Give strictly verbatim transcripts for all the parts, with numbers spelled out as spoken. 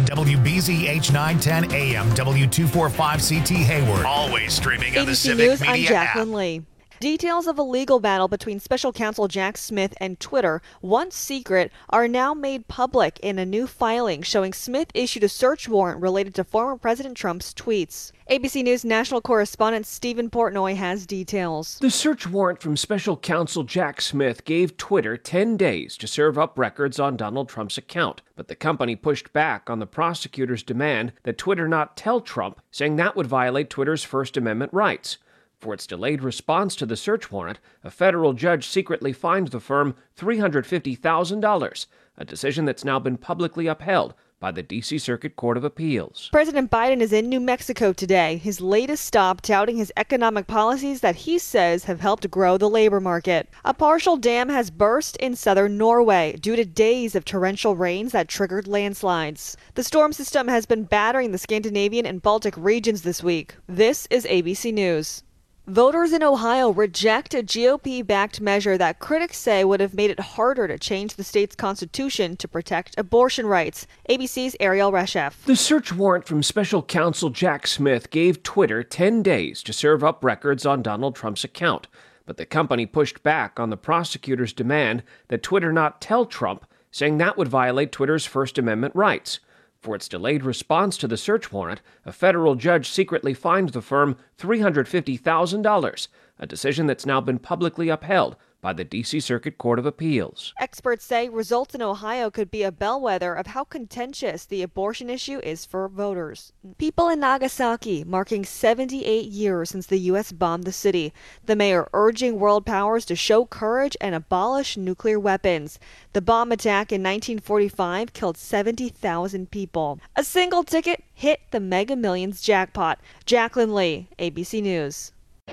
W B Z H nine ten A M, W two forty-five C T Hayward. Always streaming on the Civic News, Media I'm Jacqueline app. Lee. Details of a legal battle between special counsel Jack Smith and Twitter, once secret, are now made public in a new filing showing Smith issued a search warrant related to former President Trump's tweets. A B C News national correspondent Stephen Portnoy has details. The search warrant from special counsel Jack Smith gave Twitter ten days to serve up records on Donald Trump's account, but the company pushed back on the prosecutor's demand that Twitter not tell Trump, saying that would violate Twitter's First Amendment rights. For its delayed response to the search warrant, a federal judge secretly fined the firm three hundred fifty thousand dollars, a decision that's now been publicly upheld by the D C Circuit Court of Appeals. President Biden is in New Mexico today, his latest stop touting his economic policies that he says have helped grow the labor market. A partial dam has burst in southern Norway due to days of torrential rains that triggered landslides. The storm system has been battering the Scandinavian and Baltic regions this week. This is A B C News. Voters in Ohio reject a G O P-backed measure that critics say would have made it harder to change the state's constitution to protect abortion rights. A B C's Ariel Reshef. The search warrant from special counsel Jack Smith gave Twitter ten days to serve up records on Donald Trump's account, but the company pushed back on the prosecutor's demand that Twitter not tell Trump, saying that would violate Twitter's First Amendment rights. For its delayed response to the search warrant, a federal judge secretly fined the firm three hundred fifty thousand dollars, a decision that's now been publicly upheld by the D C Circuit Court of Appeals. Experts say results in Ohio could be a bellwether of how contentious the abortion issue is for voters. People in Nagasaki marking seventy-eight years since the U S bombed the city. The mayor urging world powers to show courage and abolish nuclear weapons. The bomb attack in nineteen forty-five killed seventy thousand people. A single ticket hit the Mega Millions jackpot. Jacqueline Lee, A B C News.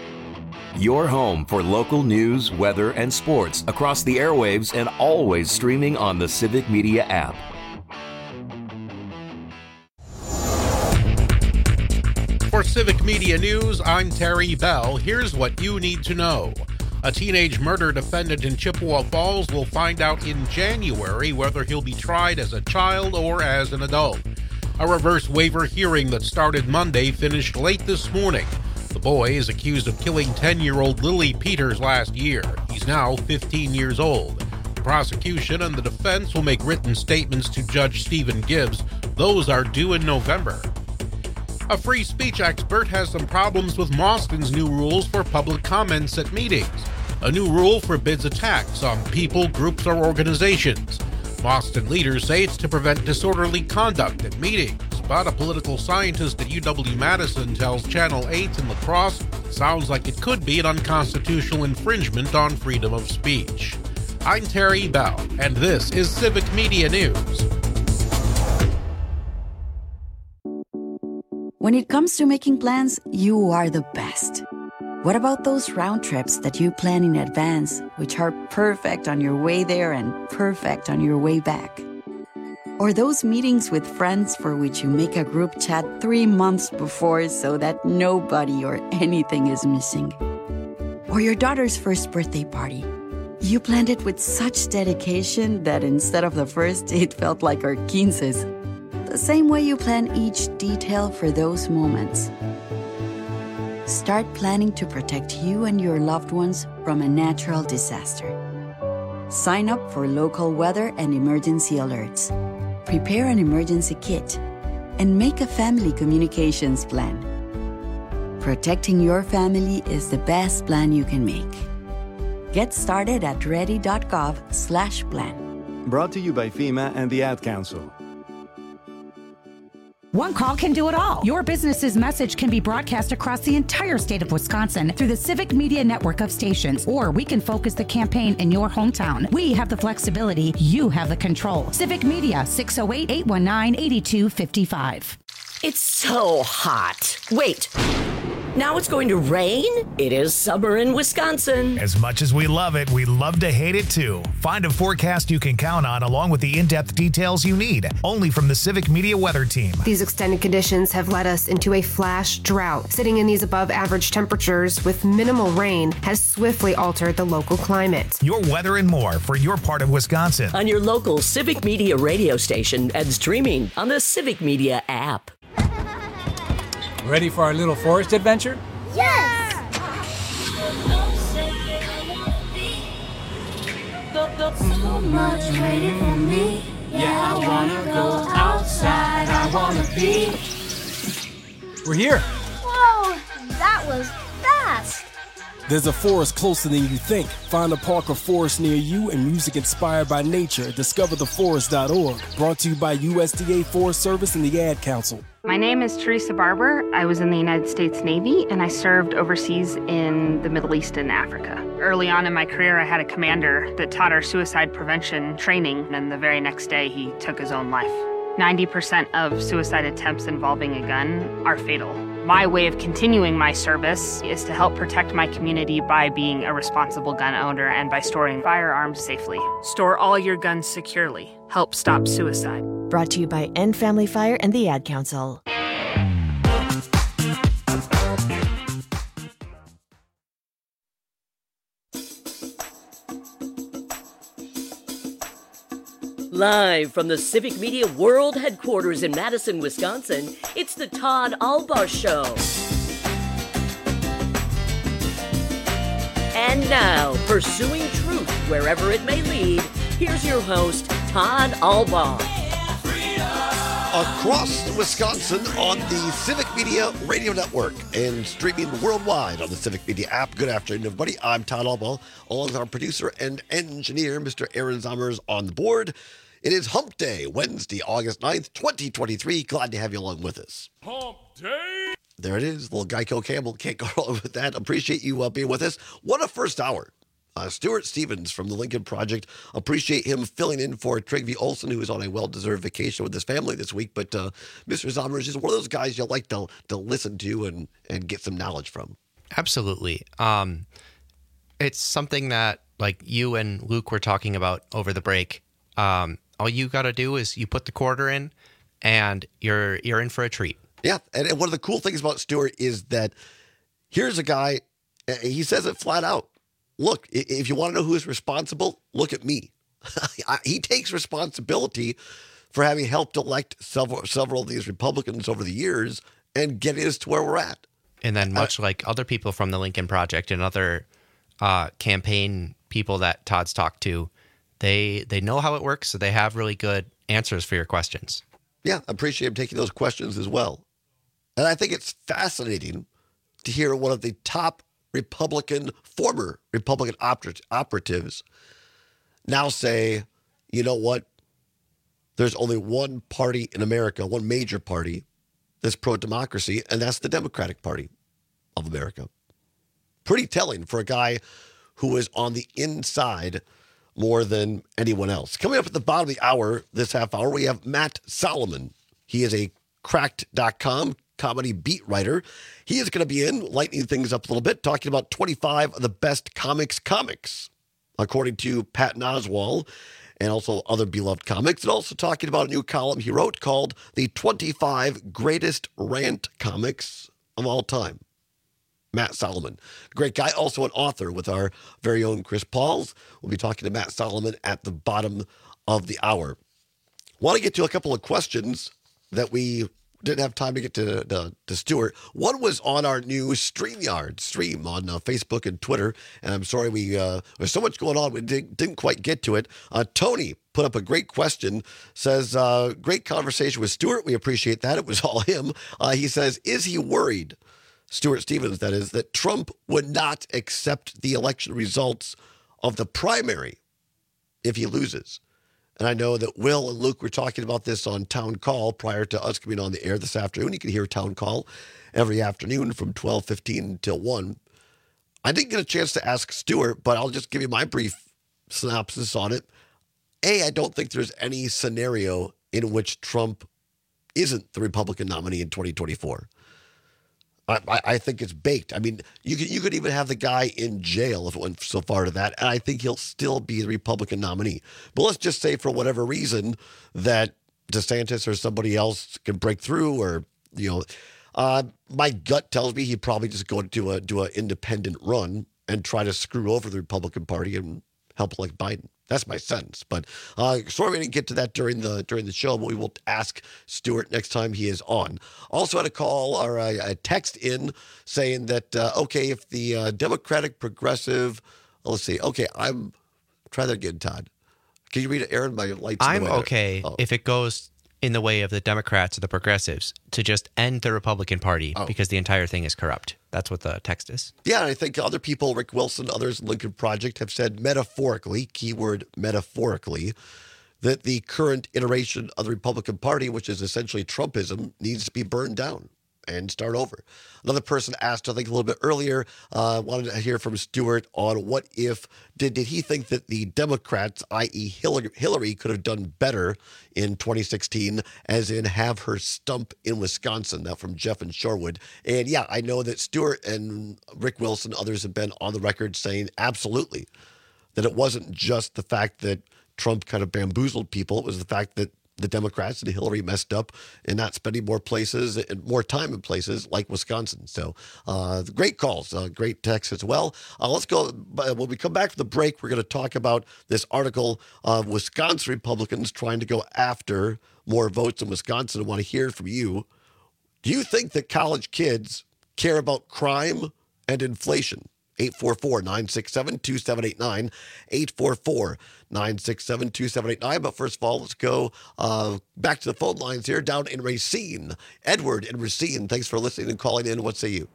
Your home for local news, weather, and sports across the airwaves and always streaming on the Civic Media app. For Civic Media News, I'm Terry Bell. Here's what you need to know. A teenage murder defendant in Chippewa Falls will find out in January whether he'll be tried as a child or as an adult. A reverse waiver hearing that started Monday finished late this morning. The boy is accused of killing ten-year-old Lily Peters last year. He's now fifteen years old. The prosecution and the defense will make written statements to Judge Stephen Gibbs. Those are due in November. A free speech expert has some problems with Mauston's new rules for public comments at meetings. A new rule forbids attacks on people, groups, or organizations. Mauston leaders say it's to prevent disorderly conduct at meetings. But a political scientist at U W-Madison tells Channel eight in La Crosse sounds like it could be an unconstitutional infringement on freedom of speech. I'm Terry Bell, and this is Civic Media News. When it comes to making plans, you are the best. What about those round trips that you plan in advance, which are perfect on your way there and perfect on your way back? Or those meetings with friends for which you make a group chat three months before so that nobody or anything is missing. Or your daughter's first birthday party. You planned it with such dedication that instead of the first, it felt like our quinces. The same way you plan each detail for those moments. Start planning to protect you and your loved ones from a natural disaster. Sign up for local weather and emergency alerts. Prepare an emergency kit, and make a family communications plan. Protecting your family is the best plan you can make. Get started at ready.gov slash plan. Brought to you by FEMA and the Ad Council. One call can do it all. Your business's message can be broadcast across the entire state of Wisconsin through the Civic Media network of stations, or we can focus the campaign in your hometown. We have the flexibility. You have the control. Civic Media, six oh eight, eight one nine, eight two five five. It's so hot. Wait. Now it's going to rain? It is summer in Wisconsin. As much as we love it, we love to hate it too. Find a forecast you can count on along with the in-depth details you need, only from the Civic Media Weather Team. These extended conditions have led us into a flash drought. Sitting in these above average temperatures with minimal rain has swiftly altered the local climate. Your weather and more for your part of Wisconsin. On your local Civic Media radio station and streaming on the Civic Media app. Ready for our little forest adventure? Yes! So much waiting for me. Yeah, I wanna go outside. I wanna be. We're here. Whoa, that was fast. There's a forest closer than you think. Find a park or forest near you and music inspired by nature at discover the forest dot org. Brought to you by U S D A Forest Service and the Ad Council. My name is Teresa Barber. I was in the United States Navy, and I served overseas in the Middle East and Africa. Early on in my career, I had a commander that taught our suicide prevention training, and the very next day, he took his own life. ninety percent of suicide attempts involving a gun are fatal. My way of continuing my service is to help protect my community by being a responsible gun owner and by storing firearms safely. Store all your guns securely. Help stop suicide. Brought to you by End Family Fire and the Ad Council. Live from the Civic Media World Headquarters in Madison, Wisconsin, it's the Todd Albaugh Show. And now, pursuing truth wherever it may lead, here's your host, Todd Albaugh. Across Wisconsin on the Civic Media Radio Network and streaming worldwide on the Civic Media app. Good afternoon, everybody. I'm Todd Albaugh, along with our producer and engineer, Mister Aaron Zommers, on the board. It is Hump Day, Wednesday, August ninth, twenty twenty-three. Glad to have you along with us. Hump Day! There it is, little Geico Campbell. Can't go wrong with that. Appreciate you uh, being with us. What a first hour. Uh, Stuart Stevens from the Lincoln Project. Appreciate him filling in for Trygve Olsen, who is on a well-deserved vacation with his family this week. But uh, Mister Zommers is one of those guys you like to to listen to and, and get some knowledge from. Absolutely. Um, it's something that, like you and Luke were talking about over the break. Um, all you got to do is you put the quarter in, and you're you're in for a treat. Yeah, and, and one of the cool things about Stuart is that here's a guy, he says it flat out. Look, if you want to know who is responsible, look at me. He takes responsibility for having helped elect several several of these Republicans over the years and getting us to where we're at. And then much uh, like other people from the Lincoln Project and other uh, campaign people that Todd's talked to, they they know how it works, so they have really good answers for your questions. Yeah, I appreciate him taking those questions as well. And I think it's fascinating to hear one of the top Republican, former Republican oper- operatives now say, you know what? There's only one party in America, one major party that's pro-democracy, and that's the Democratic Party of America. Pretty telling for a guy who was on the inside more than anyone else. Coming up at the bottom of the hour, this half hour, we have Matt Solomon. He is a cracked dot com comedy beat writer. He is going to be in, lightening things up a little bit, talking about twenty-five of the best comics comics, according to Patton Oswalt, and also other beloved comics, and also talking about a new column he wrote called The twenty-five Greatest Rant Comics of All Time. Matt Solomon, great guy, also an author with our very own Chris Pauls. We'll be talking to Matt Solomon at the bottom of the hour. Want to get to a couple of questions that we didn't have time to get to, to, to Stuart. One was on our new StreamYard stream on uh, Facebook and Twitter, and I'm sorry we uh, there's so much going on we didn't, didn't quite get to it. Uh, Tony put up a great question, says, uh, great conversation with Stuart. We appreciate that. It was all him. Uh, he says, is he worried, Stuart Stevens, that is, that Trump would not accept the election results of the primary if he loses? And I know that Will and Luke were talking about this on Town Call prior to us coming on the air this afternoon. You can hear Town Call every afternoon from twelve fifteen until one. I didn't get a chance to ask Stuart, but I'll just give you my brief synopsis on it. A, I don't think there's any scenario in which Trump isn't the Republican nominee in twenty twenty-four. I, I, I think it's baked. I mean, you could you could even have the guy in jail if it went so far to that, and I think he'll still be the Republican nominee. But let's just say for whatever reason that DeSantis or somebody else can break through, or you know, uh, my gut tells me he'd probably just go do a do an independent run and try to screw over the Republican Party and help like Biden. That's my sense. But uh, sorry we didn't get to that during the during the show, but we will ask Stuart next time he is on. Also had a call or a, a text in saying that, uh, okay, if the uh, Democratic Progressive, oh, let's see. Okay, I'm, try that again, Todd. Can you read it, Aaron? My lights. I'm okay oh. if it goes in the way of the Democrats or the progressives to just end the Republican Party oh. because the entire thing is corrupt. That's what the text is. Yeah, and I think other people, Rick Wilson, others in Lincoln Project, have said metaphorically, keyword metaphorically, that the current iteration of the Republican Party, which is essentially Trumpism, needs to be burned down and start over. Another person asked, I think a little bit earlier, uh, wanted to hear from Stuart on what if, did, did he think that the Democrats, that is. Hillary, Hillary, could have done better in twenty sixteen, as in have her stump in Wisconsin? Now from Jeff in Shorewood. And yeah, I know that Stuart and Rick Wilson, others have been on the record saying absolutely that it wasn't just the fact that Trump kind of bamboozled people. It was the fact that the Democrats and Hillary messed up in not spending more places and more time in places like Wisconsin. So uh, great calls, uh, great texts as well. Uh, let's go. When we come back from the break, we're going to talk about this article of Wisconsin Republicans trying to go after more votes in Wisconsin. I want to hear from you. Do you think that college kids care about crime and inflation? eight four four, nine six seven, two seven eight nine, eight four four, nine six seven, two seven eight nine. But first of all, let's go uh, back to the phone lines here down in Racine. Edward in Racine, thanks for listening and calling in. What say you?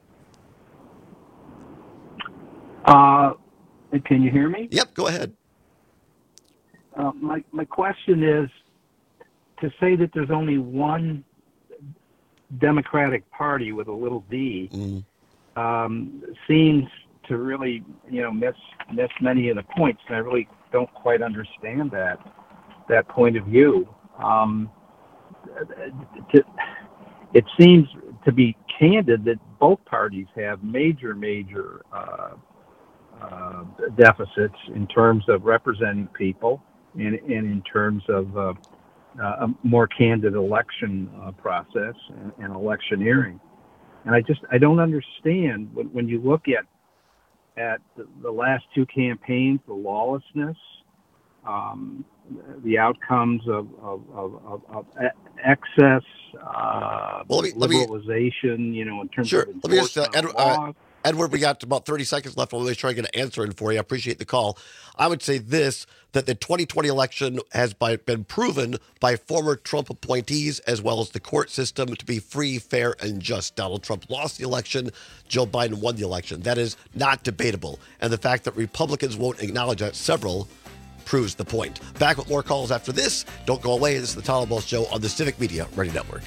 Uh, can you hear me? Yep, go ahead. Uh, my, my question is, to say that there's only one Democratic Party with a little d mm. um, seems to really, you know, miss miss many of the points, and I really don't quite understand that that point of view. Um, to, it seems to be candid that both parties have major, major uh, uh, deficits in terms of representing people and, and in terms of uh, uh, a more candid election uh, process and, and electioneering. And I just I don't understand when, when you look at at the, the last two campaigns, the lawlessness, um, the outcomes of, of, of, of, of excess uh, well, let me, liberalization, let me, you know, in terms sure. of let me just, uh, Ed, uh, Edward, we got about thirty seconds left. I'll try to get an answer in for you. I appreciate the call. I would say this, that the twenty twenty election has by, been proven by former Trump appointees as well as the court system to be free, fair, and just. Donald Trump lost the election. Joe Biden won the election. That is not debatable. And the fact that Republicans won't acknowledge that, several, proves the point. Back with more calls after this. Don't go away. This is the Tom and Ball Show on the Civic Media Radio Network.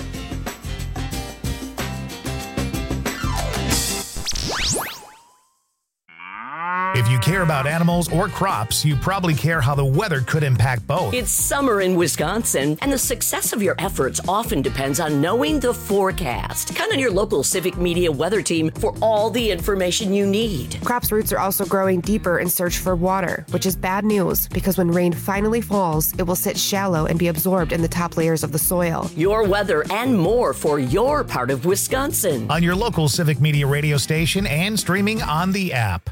If you care about animals or crops, you probably care how the weather could impact both. It's summer in Wisconsin, and the success of your efforts often depends on knowing the forecast. Count on your local Civic Media weather team for all the information you need. Crops' roots are also growing deeper in search for water, which is bad news because when rain finally falls, it will sit shallow and be absorbed in the top layers of the soil. Your weather and more for your part of Wisconsin. On your local Civic Media radio station and streaming on the app.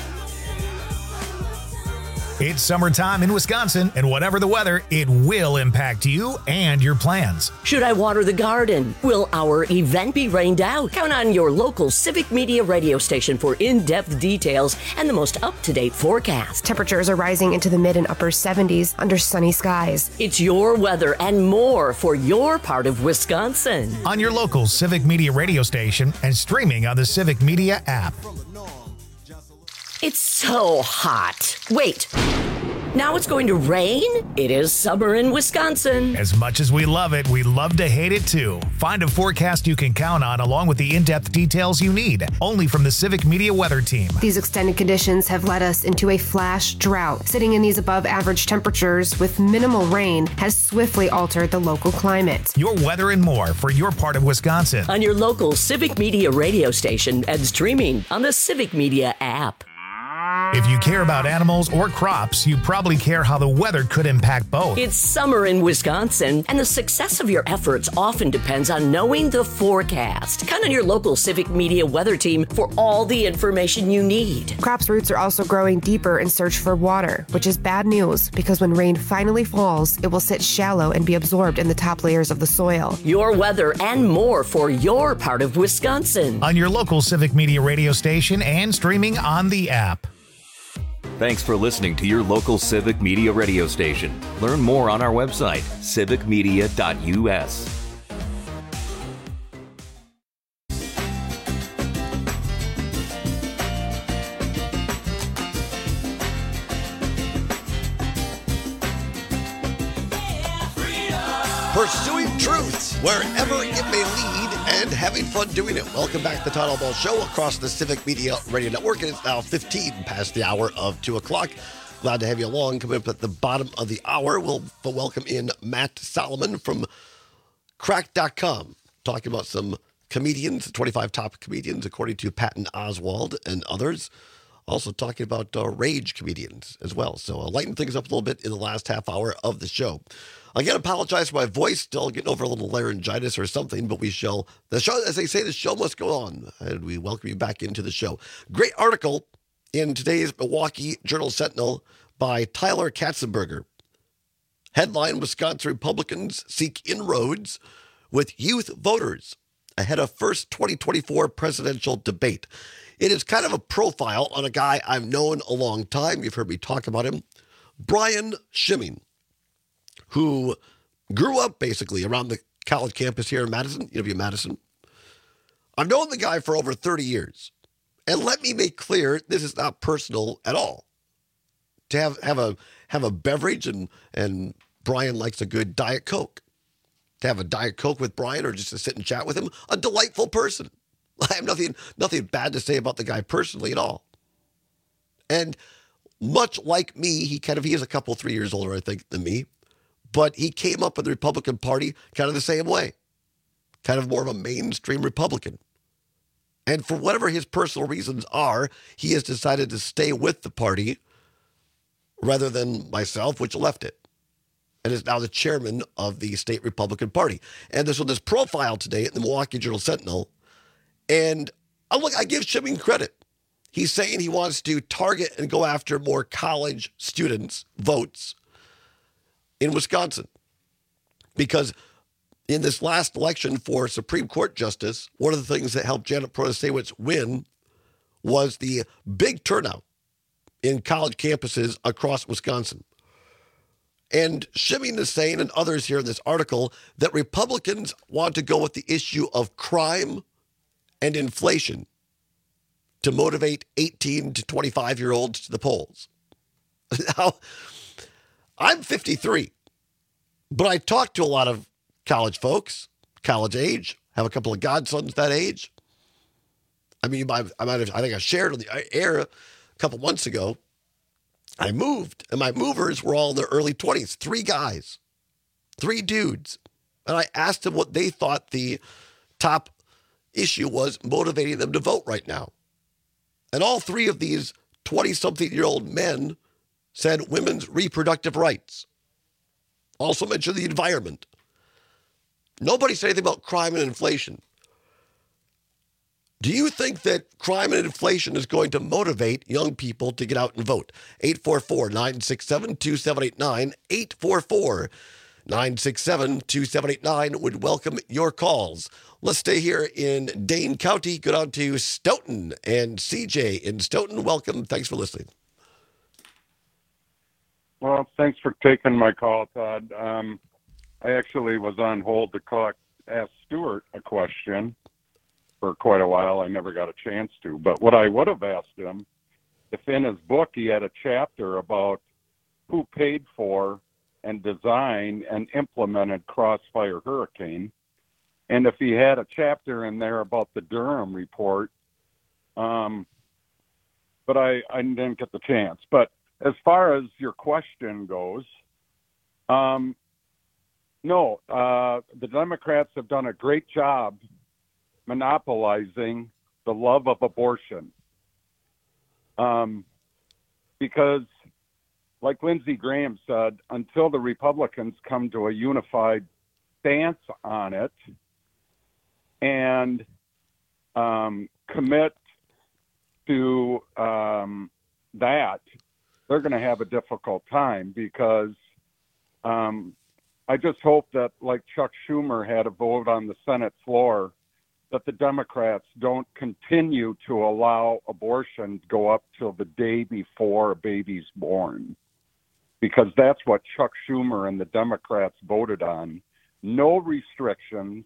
It's summertime in Wisconsin, and whatever the weather, it will impact you and your plans. Should I water the garden? Will our event be rained out? Count on your local Civic Media radio station for in-depth details and the most up-to-date forecast. Temperatures are rising into the mid and upper seventies under sunny skies. It's your weather and more for your part of Wisconsin. On your local Civic Media radio station and streaming on the Civic Media app. It's so hot. Wait. Now it's going to rain? It is summer in Wisconsin. As much as we love it, we love to hate it too. Find a forecast you can count on along with the in-depth details you need. Only from the Civic Media Weather Team. These extended conditions have led us into a flash drought. Sitting in these above average temperatures with minimal rain has swiftly altered the local climate. Your weather and more for your part of Wisconsin. On your local Civic Media radio station and streaming on the Civic Media app. If you care about animals or crops, you probably care how the weather could impact both. It's summer in Wisconsin, and the success of your efforts often depends on knowing the forecast. Count on your local Civic Media weather team for all the information you need. Crops' roots are also growing deeper in search for water, which is bad news because when rain finally falls, it will sit shallow and be absorbed in the top layers of the soil. Your weather and more for your part of Wisconsin. On your local Civic Media radio station and streaming on the app. Thanks for listening to your local Civic Media radio station. Learn more on our website, civic media dot u s. Pursuing truth wherever it may lead and having fun doing it. Welcome back to the Todd Ball Show across the Civic Media Radio Network. And it's now fifteen past the hour of two o'clock. Glad to have you along. Coming up at the bottom of the hour, we'll welcome in Matt Solomon from crack dot com, talking about some comedians, twenty-five top comedians, according to Patton Oswalt and others. Also talking about uh, rage comedians as well. So uh, lighten things up a little bit in the last half hour of the show. Again, apologize for my voice, still getting over a little laryngitis or something, but we shall, the show, as they say, the show must go on, and we welcome you back into the show. Great article in today's Milwaukee Journal-Sentinel by Tyler Katzenberger. Headline, Wisconsin Republicans seek inroads with youth voters ahead of first twenty twenty-four presidential debate. It is kind of a profile on a guy I've known a long time. You've heard me talk about him. Brian Schimming, who grew up basically around the college campus here in Madison, U W Madison. I've known the guy for over thirty years. And let me make clear, this is not personal at all. To have, have a have a beverage, and, and Brian likes a good Diet Coke. To have a Diet Coke with Brian or just to sit and chat with him, a delightful person. I have nothing, nothing bad to say about the guy personally at all. And much like me, he kind of, he is a couple, three years older, I think, than me. But he came up in the Republican Party kind of the same way. Kind of more of a mainstream Republican. And for whatever his personal reasons are, he has decided to stay with the party rather than myself, which left it. And is now the chairman of the state Republican Party. And there's this profile today in the Milwaukee Journal-Sentinel. And I look, I give Schimming credit. He's saying he wants to target and go after more college students' votes in Wisconsin. Because in this last election for Supreme Court Justice, one of the things that helped Janet Protasiewicz win was the big turnout in college campuses across Wisconsin. And Schimming is saying, and others here in this article, that Republicans want to go with the issue of crime and inflation to motivate eighteen to twenty-five-year-olds to the polls. Now, I'm fifty-three, but I talk to a lot of college folks, college age, have a couple of godsons that age. I mean, I, I might have, I think I shared on the air a couple months ago. I moved, and my movers were all in their early twenties, three guys, three dudes. And I asked them what they thought the top issue was motivating them to vote right now. And all three of these twenty-something-year-old men said women's reproductive rights. Also mentioned the environment. Nobody said anything about crime and inflation. Do you think that crime and inflation is going to motivate young people to get out and vote? eight four four, nine six seven, two seven eight nine, eight four four, nine six seven, two seven eight nine would welcome your calls. Let's stay here in Dane County. Go down to Stoughton and C J in Stoughton. Welcome. Thanks for listening. Well, thanks for taking my call, Todd. Um, I actually was on hold to call, ask Stuart a question for quite a while. I never got a chance to. But what I would have asked him, if in his book he had a chapter about who paid for and designed and implemented Crossfire Hurricane. And if he had a chapter in there about the Durham report, um, but I, I didn't get the chance. But as far as your question goes, um, no, uh, the Democrats have done a great job monopolizing the love of abortion. Um, because, like Lindsey Graham said, until the Republicans come to a unified stance on it and um, commit to um, that, they're going to have a difficult time because um, I just hope that, like Chuck Schumer had a vote on the Senate floor, that the Democrats don't continue to allow abortion to go up till the day before a baby's born, because that's what Chuck Schumer and the Democrats voted on. No restrictions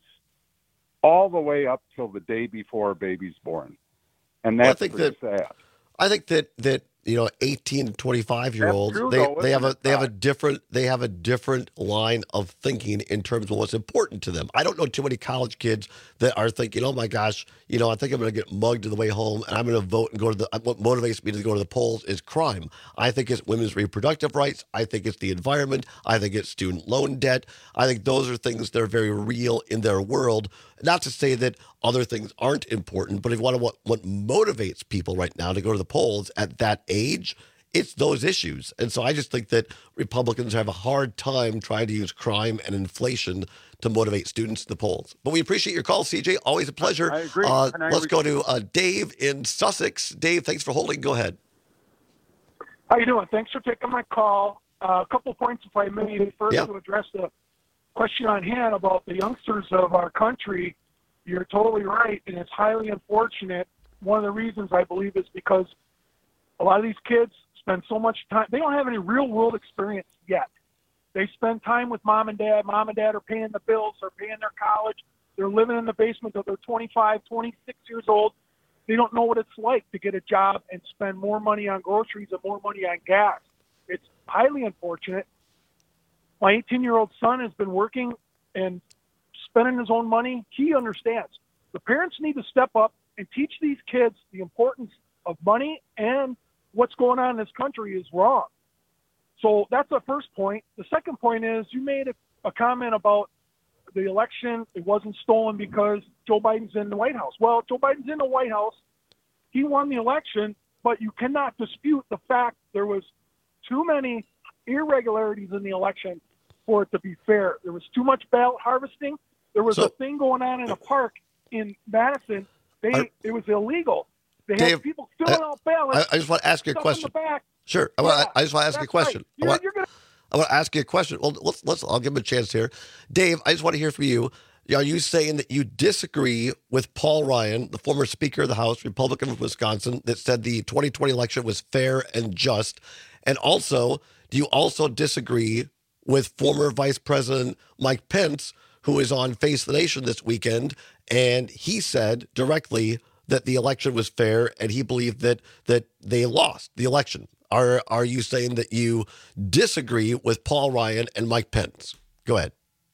all the way up till the day before a baby's born. And that's well, I think pretty that, sad. I think that, that, you know, eighteen to twenty-five year olds, true, they, though, they have isn't a, it, they have a Todd? different, they have a different line of thinking in terms of what's important to them. I don't know too many college kids that are thinking, oh my gosh, you know, I think I'm going to get mugged on the way home and I'm going to vote and go to the, what motivates me to go to the polls is crime. I think it's women's reproductive rights. I think it's the environment. I think it's student loan debt. I think those are things that are very real in their world. Not to say that other things aren't important, but if you want to, what, what motivates people right now to go to the polls at that age, it's those issues. And so I just think that Republicans have a hard time trying to use crime and inflation to motivate students to the polls. But we appreciate your call, C J. Always a pleasure. I agree. Uh, And I let's re- go to uh, Dave in Sussex. Dave, thanks for holding. Go ahead. How you doing? Thanks for taking my call. Uh, a couple points, if I may. First, Yeah. to address the question on hand about the youngsters of our country, you're totally right, and it's highly unfortunate. One of the reasons, I believe, is because a lot of these kids spend so much time. They don't have any real-world experience yet. They spend time with mom and dad. Mom and dad are paying the bills. They're paying their college. They're living in the basement until they're twenty-five, twenty-six years old. They don't know what it's like to get a job and spend more money on groceries and more money on gas. It's highly unfortunate. My eighteen-year-old son has been working and spending his own money. He understands. The parents need to step up and teach these kids the importance of money, and what's going on in this country is wrong. So that's the first point. The second point is you made a, a comment about the election. It wasn't stolen because Joe Biden's in the White House. Well, Joe Biden's in the White House. He won the election, but you cannot dispute the fact there was too many irregularities in the election for it to be fair. There was too much ballot harvesting. There was So- a thing going on in a park in Madison. They I- it was illegal. They Dave, had people filling I- out ballots. I, I just want to ask you a stuff in question. the back. Sure. I, want, Yeah, I just want to ask you a that's question. right. I You're- want, you're gonna- I want to ask you a question. Well, let's let's. I'll give him a chance here. Dave, I just want to hear from you. Are you saying that you disagree with Paul Ryan, the former Speaker of the House, Republican of Wisconsin, that said the twenty twenty election was fair and just? And also, do you also disagree with former Vice President Mike Pence, who is on Face the Nation this weekend, and he said directly that the election was fair, and he believed that that they lost the election? Are are you saying that you disagree with Paul Ryan and Mike Pence? Go ahead.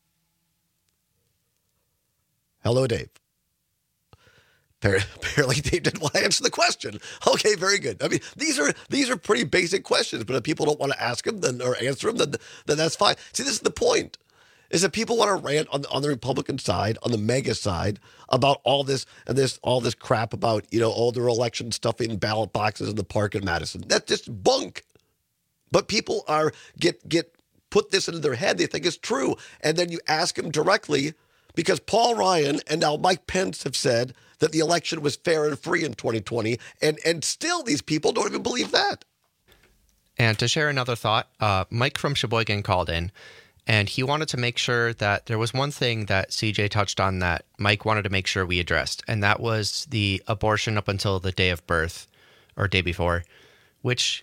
Hello, Dave. Apparently, Dave didn't want to answer the question. Okay, very good. I mean, these are these are pretty basic questions, but if people don't want to ask them then or answer them, then then that's fine. See, this is the point. Is that people want to rant on the, on the Republican side, on the mega side, about all this and this all this crap about, you know, all their election stuff in ballot boxes in the park in Madison. That's just bunk. But people are get get put this into their head. They think it's true, and then you ask them directly, because Paul Ryan and now Mike Pence have said that the election was fair and free in twenty twenty, and and still these people don't even believe that. And to share another thought, uh, Mike from Sheboygan called in, and he wanted to make sure that there was one thing that C J touched on that Mike wanted to make sure we addressed, and that was the abortion up until the day of birth or day before, which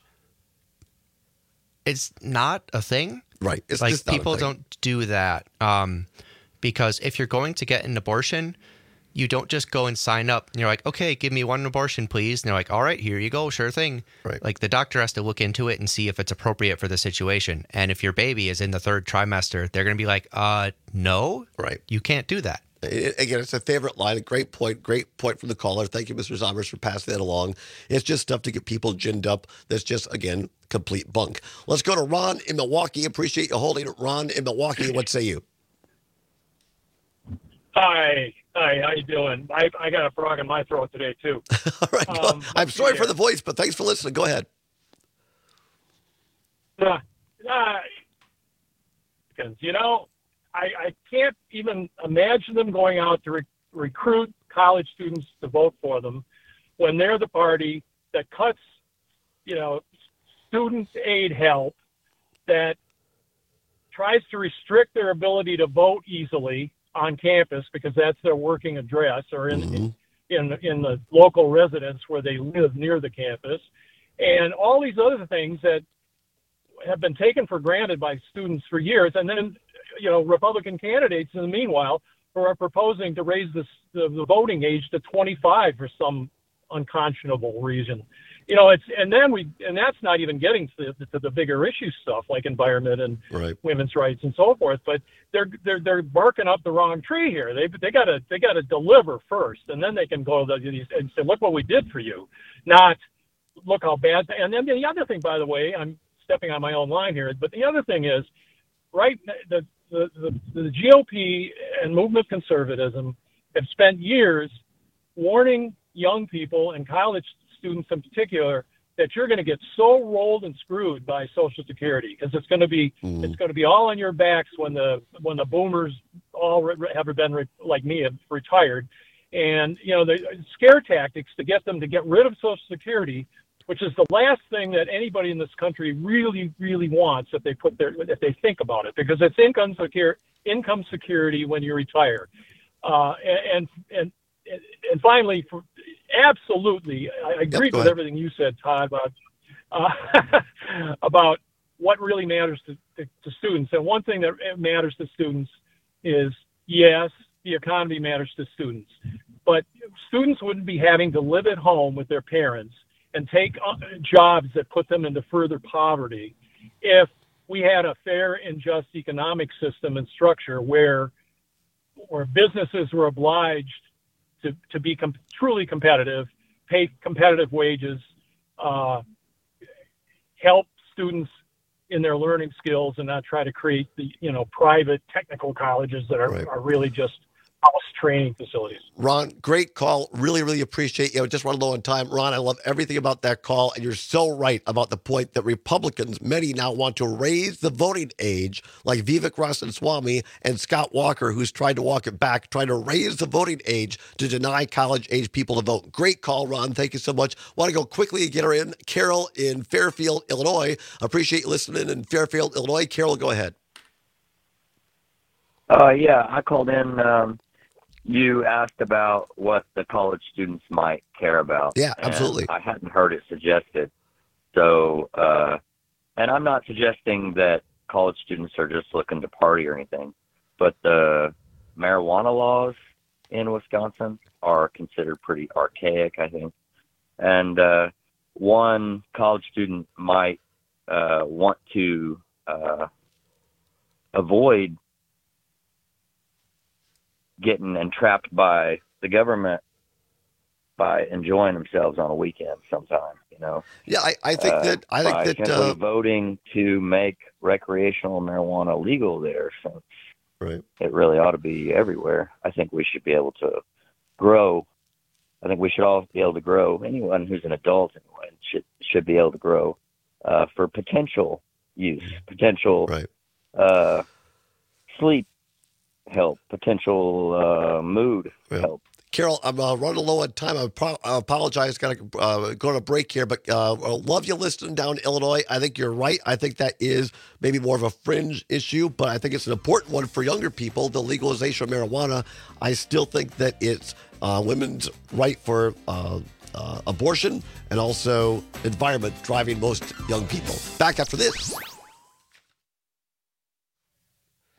is not a thing. Right. It's like just not a people thing. don't do that um, because if you're going to get an abortion, you don't just go and sign up and you're like, okay, give me one abortion, please. And they're like, all right, here you go. Sure thing. Right. Like the doctor has to look into it and see if it's appropriate for the situation. And if your baby is in the third trimester, they're going to be like, uh, no, right. You can't do that. It, again, it's a favorite line. A great point. Great point from the caller. Thank you, Mister Zombers, for passing that along. It's just stuff to get people ginned up. That's just, again, complete bunk. Let's go to Ron in Milwaukee. Appreciate you holding it. Ron in Milwaukee. What say you? Hi. Hi, how you doing? I, I got a frog in my throat today, too. All right. Um, I'm sorry for the voice, but thanks for listening. Go ahead. Uh, uh, you know, I, I can't even imagine them going out to re- recruit college students to vote for them when they're the party that cuts, you know, student aid help, that tries to restrict their ability to vote easily on campus because that's their working address, or in, mm-hmm. in in the local residence where they live near the campus, and all these other things that have been taken for granted by students for years. And then, you know, Republican candidates in the meanwhile are proposing to raise this, the, the voting age to twenty-five for some unconscionable reason. You know, it's, and then we, and that's not even getting to the, to the bigger issue stuff like environment and right. women's rights and so forth. But they're they're they're barking up the wrong tree here. They they gotta they gotta deliver first, and then they can go to these and say, look what we did for you, not look how bad. And then the other thing, by the way, I'm stepping on my own line here, but the other thing is, right, the the the, the G O P and movement conservatism have spent years warning young people and college students in particular that you're going to get so rolled and screwed by Social Security because it's going to be mm. it's going to be all on your backs when the when the boomers all re- have been re- like me have retired, and you know the scare tactics to get them to get rid of Social Security, which is the last thing that anybody in this country really really wants if they put their if they think about it, because it's income secure income security when you retire, uh, and and and finally. For, Absolutely. I agree yep, with everything you said, Todd, about uh, about what really matters to, to, to students. And one thing that matters to students is, yes, the economy matters to students. But students wouldn't be having to live at home with their parents and take jobs that put them into further poverty if we had a fair and just economic system and structure where where businesses were obliged to, to be com- truly competitive, pay competitive wages, uh, help students in their learning skills, and not try to create the, you know, private technical colleges that are, right. are really just house training facilities. Ron, great call. Really, really appreciate you. Just run low on time. Ron, I love everything about that call, and you're so right about the point that Republicans, many now want to raise the voting age, like Vivek Ramaswamy and Scott Walker, who's tried to walk it back, trying to raise the voting age to deny college-age people to vote. Great call, Ron. Thank you so much. Want to go quickly and get her in. Carol in Fairfield, Illinois. Appreciate you listening in Fairfield, Illinois. Carol, go ahead. Uh, yeah, I called in. Um, you asked about what the college students might care about. Yeah, absolutely. I hadn't heard it suggested. So, uh, and I'm not suggesting that college students are just looking to party or anything, but the marijuana laws in Wisconsin are considered pretty archaic, I think. And uh, one college student might uh, want to uh, avoid getting entrapped by the government by enjoying themselves on a weekend sometime, you know. Yeah, I, I think uh, that I think by that simply uh, voting to make recreational marijuana legal there, since right. it really ought to be everywhere. I think we should be able to grow. I think we should all be able to grow. Anyone who's an adult anyway should should be able to grow uh, for potential use, potential right. uh, sleep help, potential uh, mood yeah. help. Carol, I'm uh, running low on time. I, pro- I apologize. Got to uh, go to a break here, but uh, I love you listening down in Illinois. I think you're right. I think that is maybe more of a fringe issue, but I think it's an important one for younger people, the legalization of marijuana. I still think that it's uh, women's right for uh, uh, abortion and also environment driving most young people. Back after this.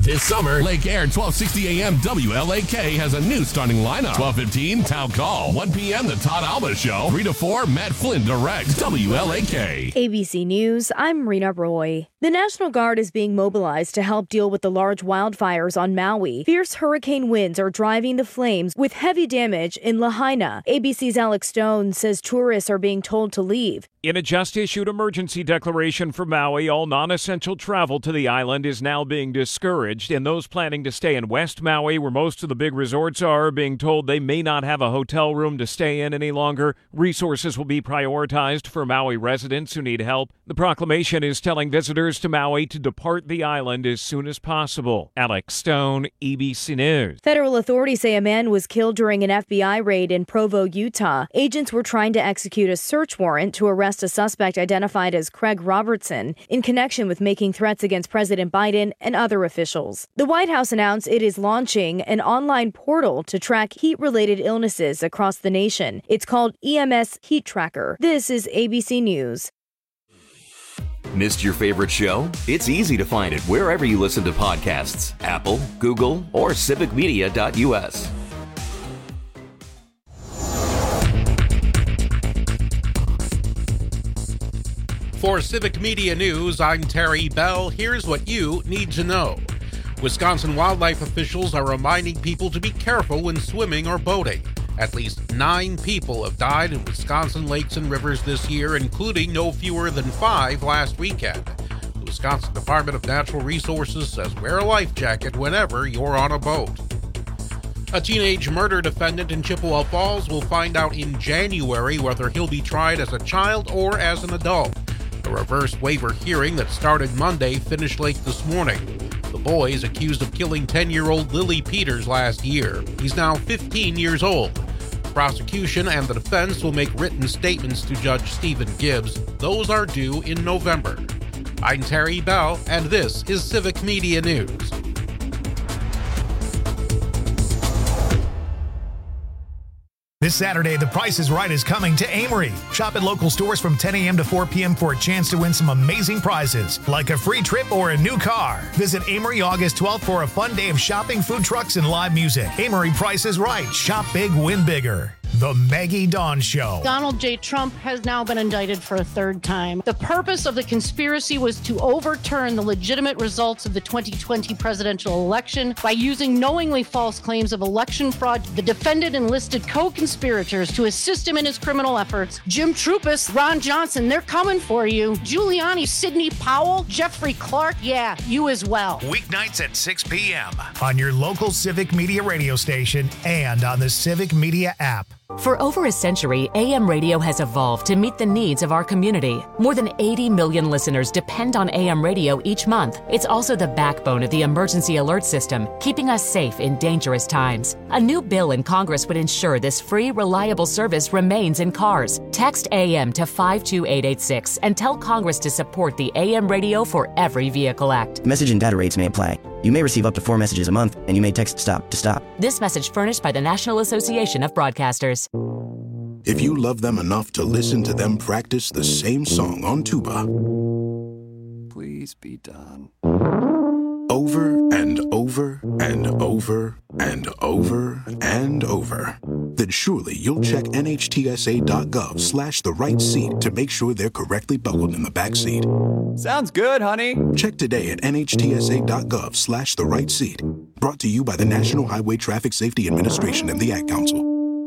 This summer, Lake Air twelve sixty A M W L A K has a new starting lineup. twelve fifteen, Town Call. one p.m., The Todd Alba Show. three to four, Matt Flynn directs W L A K. A B C News, I'm Rena Roy. The National Guard is being mobilized to help deal with the large wildfires on Maui. Fierce hurricane winds are driving the flames with heavy damage in Lahaina. A B C's Alex Stone says tourists are being told to leave. In a just-issued emergency declaration for Maui, all non-essential travel to the island is now being discouraged, and those planning to stay in West Maui, where most of the big resorts are, are being told they may not have a hotel room to stay in any longer. Resources will be prioritized for Maui residents who need help. The proclamation is telling visitors to Maui to depart the island as soon as possible. Alex Stone, A B C News. Federal authorities say a man was killed during an F B I raid in Provo, Utah. Agents were trying to execute a search warrant to arrest a suspect identified as Craig Robertson in connection with making threats against President Biden and other officials. The White House announced it is launching an online portal to track heat-related illnesses across the nation. It's called E M S Heat Tracker. This is A B C News. Missed your favorite show? It's easy to find it wherever you listen to podcasts. Apple, Google, or civic media dot U S. For Civic Media News, I'm Terry Bell. Here's what you need to know. Wisconsin wildlife officials are reminding people to be careful when swimming or boating. At least nine people have died in Wisconsin lakes and rivers this year, including no fewer than five last weekend. The Wisconsin Department of Natural Resources says wear a life jacket whenever you're on a boat. A teenage murder defendant in Chippewa Falls will find out in January whether he'll be tried as a child or as an adult. A reverse waiver hearing that started Monday finished late this morning. The boy is accused of killing ten-year-old Lily Peters last year. He's now fifteen years old. The prosecution and the defense will make written statements to Judge Stephen Gibbs. Those are due in November. I'm Terry Bell, and this is Civic Media News. This Saturday, The Price is Right is coming to Amory. Shop at local stores from ten a.m. to four p.m. for a chance to win some amazing prizes, like a free trip or a new car. Visit Amory August twelfth for a fun day of shopping, food trucks, and live music. Amory Price is Right. Shop big, win bigger. The Maggie Dawn Show. Donald J. Trump has now been indicted for a third time. The purpose of the conspiracy was to overturn the legitimate results of the twenty twenty presidential election by using knowingly false claims of election fraud. The defendant enlisted co-conspirators to assist him in his criminal efforts. Jim Trupis, Ron Johnson, they're coming for you. Giuliani, Sidney Powell, Jeffrey Clark, yeah, you as well. Weeknights at six p.m. on your local Civic Media radio station and on the Civic Media app. For over a century, A M radio has evolved to meet the needs of our community. More than eighty million listeners depend on A M radio each month. It's also the backbone of the emergency alert system, keeping us safe in dangerous times. A new bill in Congress would ensure this free, reliable service remains in cars. Text A M to five two eight eight six and tell Congress to support the A M Radio for Every Vehicle Act. Message and data rates may apply. You may receive up to four messages a month, and you may text STOP to stop. This message furnished by the National Association of Broadcasters. If you love them enough to listen to them practice the same song on tuba, please be done. Over and over and over and over and over, then surely you'll check N H T S A dot gov slash the right seat to make sure they're correctly buckled in the back seat. Sounds good, honey. Check today at N H T S A dot gov slash the right seat. Brought to you by the National Highway Traffic Safety Administration and the Ad Council.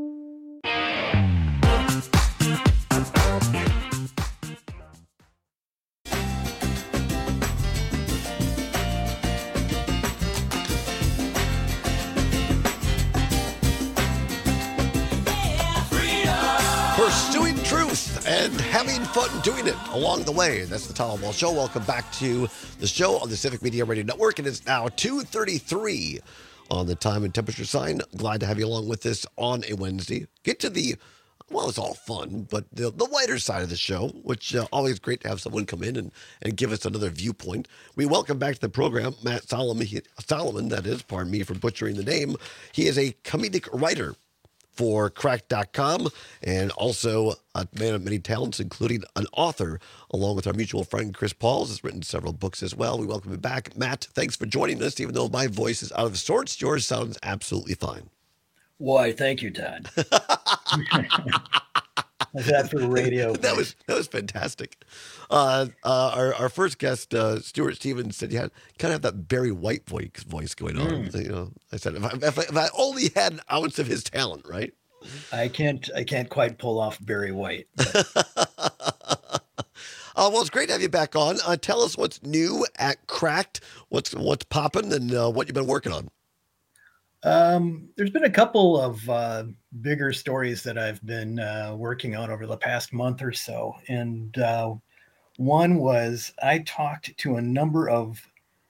Pursuing truth and having fun doing it along the way. That's the Tom Wall Show. Welcome back to the show on the Civic Media Radio Network. It is now two thirty-three on the time and temperature sign. Glad to have you along with us on a Wednesday. Get to the, well, it's all fun, but the, the lighter side of the show, which uh, always great to have someone come in and, and give us another viewpoint. We welcome back to the program Matt Solomon, he, Solomon, that is, pardon me for butchering the name. He is a comedic writer for cracked dot com, and also a man of many talents, including an author, along with our mutual friend Chris Pauls, has written several books as well. We welcome you back. Matt, thanks for joining us. Even though my voice is out of sorts, yours sounds absolutely fine. Why, thank you, Todd. How's that for radio? That was that was fantastic. Uh, uh, our our first guest, uh, Stuart Stevens, said you had kind of have that Barry White voice voice going on. Mm. You know, I said if I, if I if I only had an ounce of his talent, right? I can't I can't quite pull off Barry White. Uh, well, it's great to have you back on. Uh, tell us what's new at Cracked. What's what's popping, and uh, what you've been working on. Um, there's been a couple of uh, bigger stories that I've been uh, working on over the past month or so. And uh, one was I talked to a number of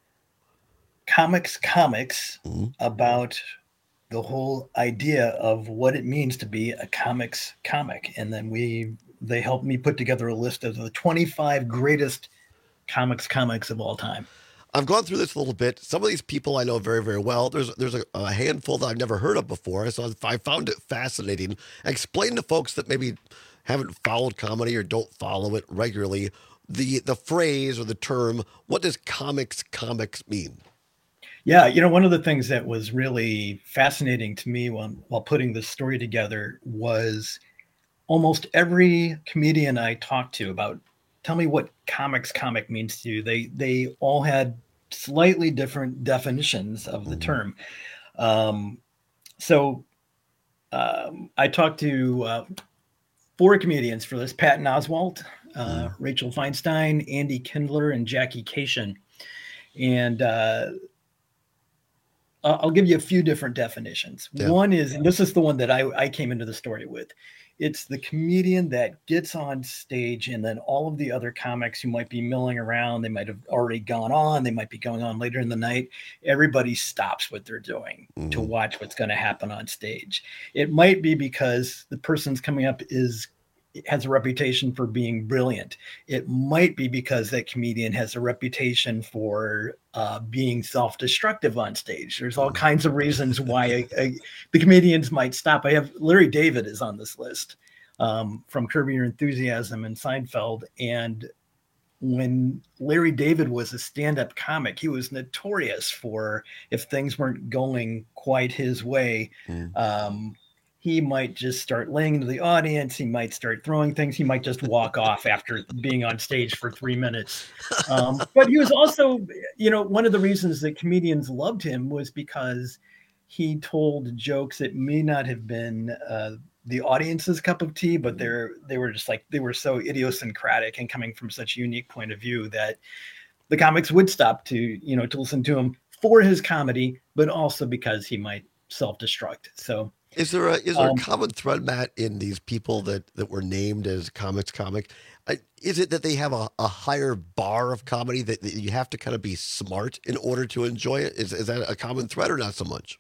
comics comics mm-hmm. about the whole idea of what it means to be a comics comic. And then we they helped me put together a list of the twenty-five greatest comics comics of all time. I've gone through this a little bit. Some of these people I know very, very well. There's there's a, a handful that I've never heard of before, so I found it fascinating. Explain to folks that maybe haven't followed comedy or don't follow it regularly, the the phrase or the term, what does comics comics mean? Yeah, you know, one of the things that was really fascinating to me when, while putting this story together was almost every comedian I talked to about, tell me what comics comic means to you. They they all had slightly different definitions of the term. Um, so um, I talked to uh, four comedians for this: Patton Oswalt, uh, Rachel Feinstein, Andy Kindler, and Jackie Cation. And uh, I'll give you a few different definitions. Yeah. One is, and this is the one that I, I came into the story with. It's the comedian that gets on stage, and then all of the other comics who might be milling around, they might have already gone on, they might be going on later in the night. Everybody stops what they're doing mm-hmm. to watch what's going to happen on stage. It might be because the person's coming up is has a reputation for being brilliant. It might be because that comedian has a reputation for uh, being self-destructive on stage. There's all kinds of reasons why a, a, the comedians might stop. I have Larry David is on this list um, from Curb Your Enthusiasm and Seinfeld. And when Larry David was a stand-up comic, he was notorious for, if things weren't going quite his way, mm. um, he might just start laying into the audience. He might start throwing things. He might just walk off after being on stage for three minutes. Um, but he was also, you know, one of the reasons that comedians loved him was because he told jokes that may not have been uh, the audience's cup of tea, but they're they were just like, they were so idiosyncratic and coming from such a unique point of view that the comics would stop to, you know, to listen to him for his comedy, but also because he might self-destruct. So Is there a is there Um, a common thread, Matt, in these people that, that were named as comics comic? Uh, Is it that they have a, a higher bar of comedy that, that you have to kind of be smart in order to enjoy it? Is is that a common thread or not so much?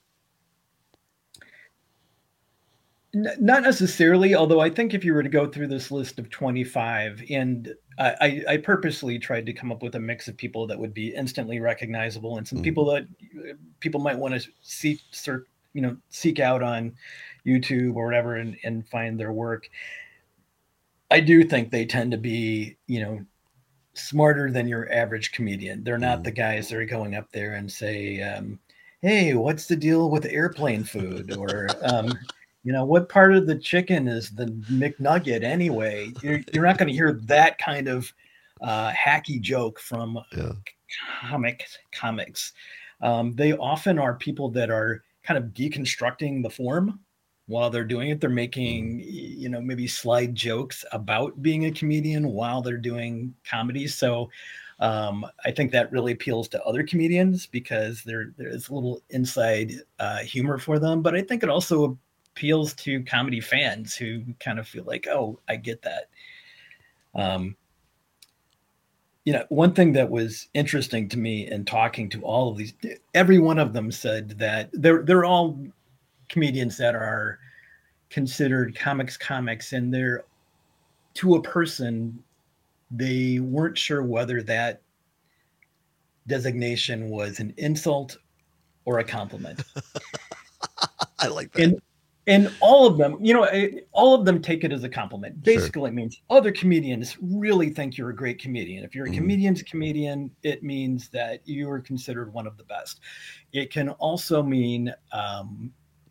N- Not necessarily, although I think if you were to go through this list of twenty-five, and I, I I purposely tried to come up with a mix of people that would be instantly recognizable and some people that uh, people might want to see, search, you know, seek out on YouTube or whatever and, and find their work. I do think they tend to be, you know, smarter than your average comedian. They're not the guys that are going up there and say, um, hey, what's the deal with airplane food? Or, um, you know, what part of the chicken is the McNugget anyway? You're, you're not going to hear that kind of uh, hacky joke from yeah. comic comics. Um, they often are people that are kind of deconstructing the form while they're doing it. They're making, you know, maybe slide jokes about being a comedian while they're doing comedy. So um, I think that really appeals to other comedians because there there's a little inside uh, humor for them. But I think it also appeals to comedy fans who kind of feel like, oh, I get that. Um, you know, one thing that was interesting to me in talking to all of these, every one of them said that they're they're all comedians that are considered comics comics, and they're, to a person, they weren't sure whether that designation was an insult or a compliment. I like that. And And all of them, you know, eh, all of them take it as a compliment. Basically, Sure. it means other comedians really think you're a great comedian. If you're a Mhm. comedian's comedian, it means that you are considered one of the best. It can also mean, um,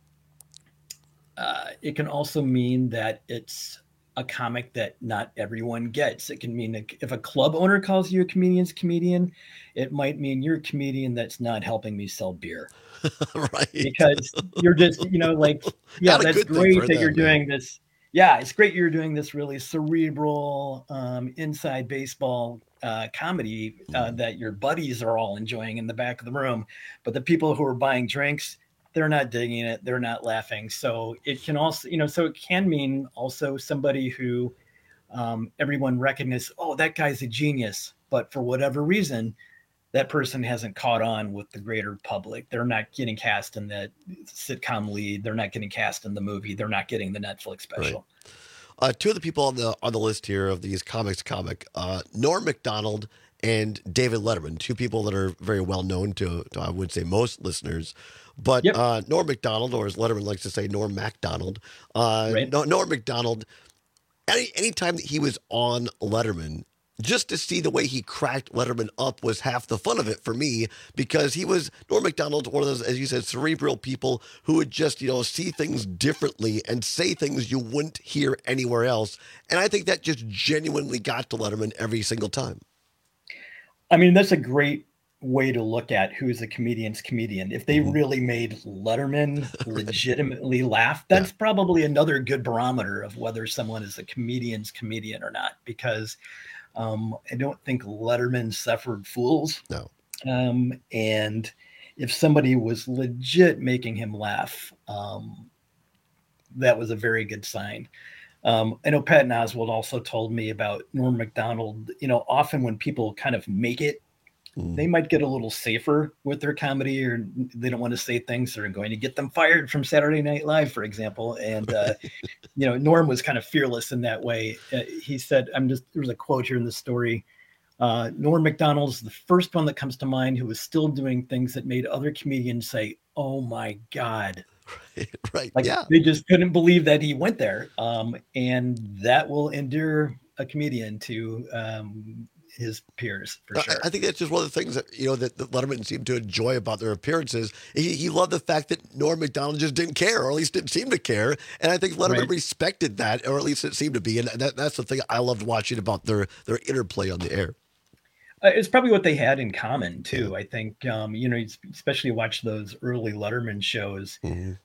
uh, it can also mean that it's a comic that not everyone gets. It can mean that if a club owner calls you a comedian's comedian, it might mean you're a comedian that's not helping me sell beer. Right. Because you're just, you know, like, yeah, Not a that's good thing great for that you're them, man. doing this. Yeah, it's great you're doing this really cerebral, um, inside baseball uh, comedy uh, Mm. that your buddies are all enjoying in the back of the room. But the people who are buying drinks, they're not digging it. They're not laughing. So it can also, you know, so it can mean also somebody who um, everyone recognizes, oh, that guy's a genius. But for whatever reason, that person hasn't caught on with the greater public. They're not getting cast in the sitcom lead. They're not getting cast in the movie. They're not getting the Netflix special. Uh, two of the people on the on the list here of these comics comic, uh, Norm Macdonald and David Letterman, two people that are very well known to, to I would say most listeners. But uh, Norm Macdonald, or as Letterman likes to say, Norm Macdonald, uh, Right. no, Norm Macdonald, any anytime that he was on Letterman, just to see the way he cracked Letterman up was half the fun of it for me, because he was, Norm Macdonald's one of those, as you said, cerebral people who would just, you know, see things differently and say things you wouldn't hear anywhere else. And I think that just genuinely got to Letterman every single time. I mean, that's a great way to look at who's a comedian's comedian. If they Mhm. really made Letterman legitimately laugh, that's probably another good barometer of whether someone is a comedian's comedian or not, because um, I don't think Letterman suffered fools. No. Um, and if somebody was legit making him laugh, um, that was a very good sign. Um, I know Patton Oswalt also told me about Norm Macdonald. You know, often when people kind of make it, they might get a little safer with their comedy, or they don't want to say things that are going to get them fired from Saturday Night Live, for example. And, uh, you know, Norm was kind of fearless in that way. Uh, he said, I'm just, there was a quote here in the story. Uh, Norm Macdonald's the first one that comes to mind who was still doing things that made other comedians say, oh my God. Right. Like Yeah. they just couldn't believe that he went there. Um, and that will endear a comedian to um, his peers for I- sure. I think that's just one of the things that, you know, that, that Letterman seemed to enjoy about their appearances. He, he loved the fact that Norm Macdonald just didn't care, or at least didn't seem to care. And I think Letterman Right. respected that, or at least it seemed to be. And that, that's the thing I loved watching about their, their interplay on the air. Uh, it's probably what they had in common too. I think, um, you know, especially watch those early Letterman shows.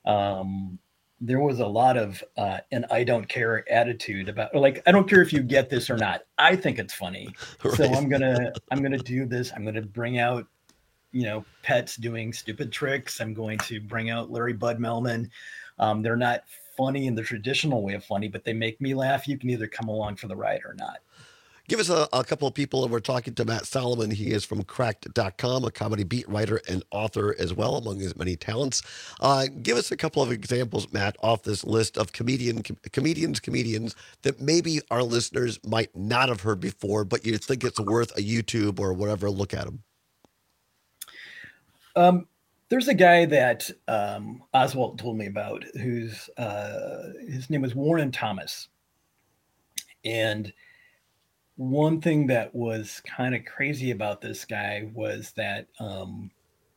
Um, there was a lot of uh, an I don't care attitude about, like, I don't care if you get this or not. I think it's funny, so Right. I'm gonna I'm gonna do this. I'm gonna bring out, you know, pets doing stupid tricks. I'm going to bring out Larry Bud Melman. Um, they're not funny in the traditional way of funny, but they make me laugh. You can either come along for the ride or not. Give us a, a couple of people, and we're talking to Matt Solomon. He is from cracked dot com, a comedy beat writer and author as well, among his many talents. Uh, give us a couple of examples, Matt, off this list of comedian com- comedians, comedians that maybe our listeners might not have heard before, but you think it's worth a YouTube or whatever look at them. Um, there's a guy that um, Oswalt told me about, who's uh, his name was Warren Thomas, and one thing that was kind of crazy about this guy was that um,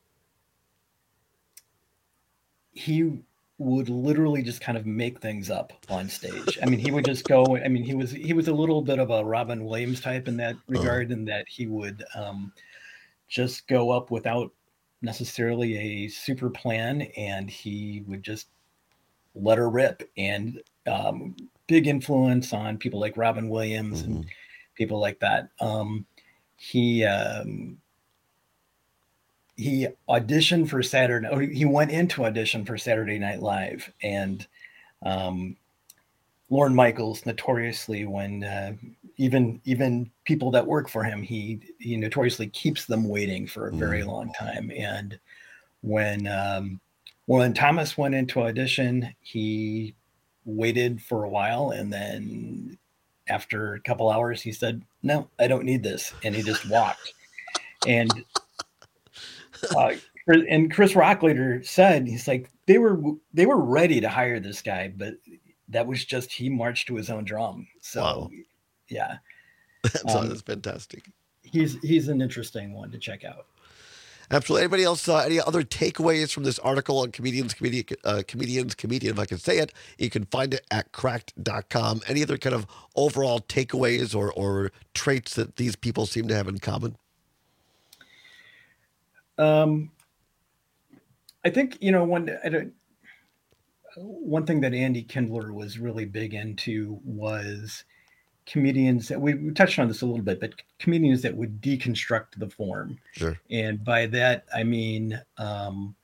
he would literally just kind of make things up on stage. I mean, he would just go. I mean, he was he was a little bit of a Robin Williams type in that regard, in that he would um, just go up without necessarily a super plan, and he would just let her rip. And um, big influence on people like Robin Williams and people like that. Um, he um, he auditioned for Saturday. Or he went into audition for Saturday Night Live, and um, Lorne Michaels notoriously, when uh, even even people that work for him, he he notoriously keeps them waiting for a very long time. And when um, when Thomas went into audition, he waited for a while, and then after a couple hours, he said, "No, I don't need this," and he just walked. And uh, and Chris Rock later said, he's like, they were they were ready to hire this guy, but that was just he marched to his own drum. So, wow. yeah, that's, um, that's fantastic. He's he's an interesting one to check out. Absolutely. Anybody else? Uh, any other takeaways from this article on comedians, comedian, uh, comedians, comedian? If I can say it, you can find it at cracked dot com. Any other kind of overall takeaways or or traits that these people seem to have in common? Um, I think you know one. I don't, one thing that Andy Kindler was really big into was comedians that we, we touched on this a little bit, but comedians that would deconstruct the form. Sure. And by that, I mean, um,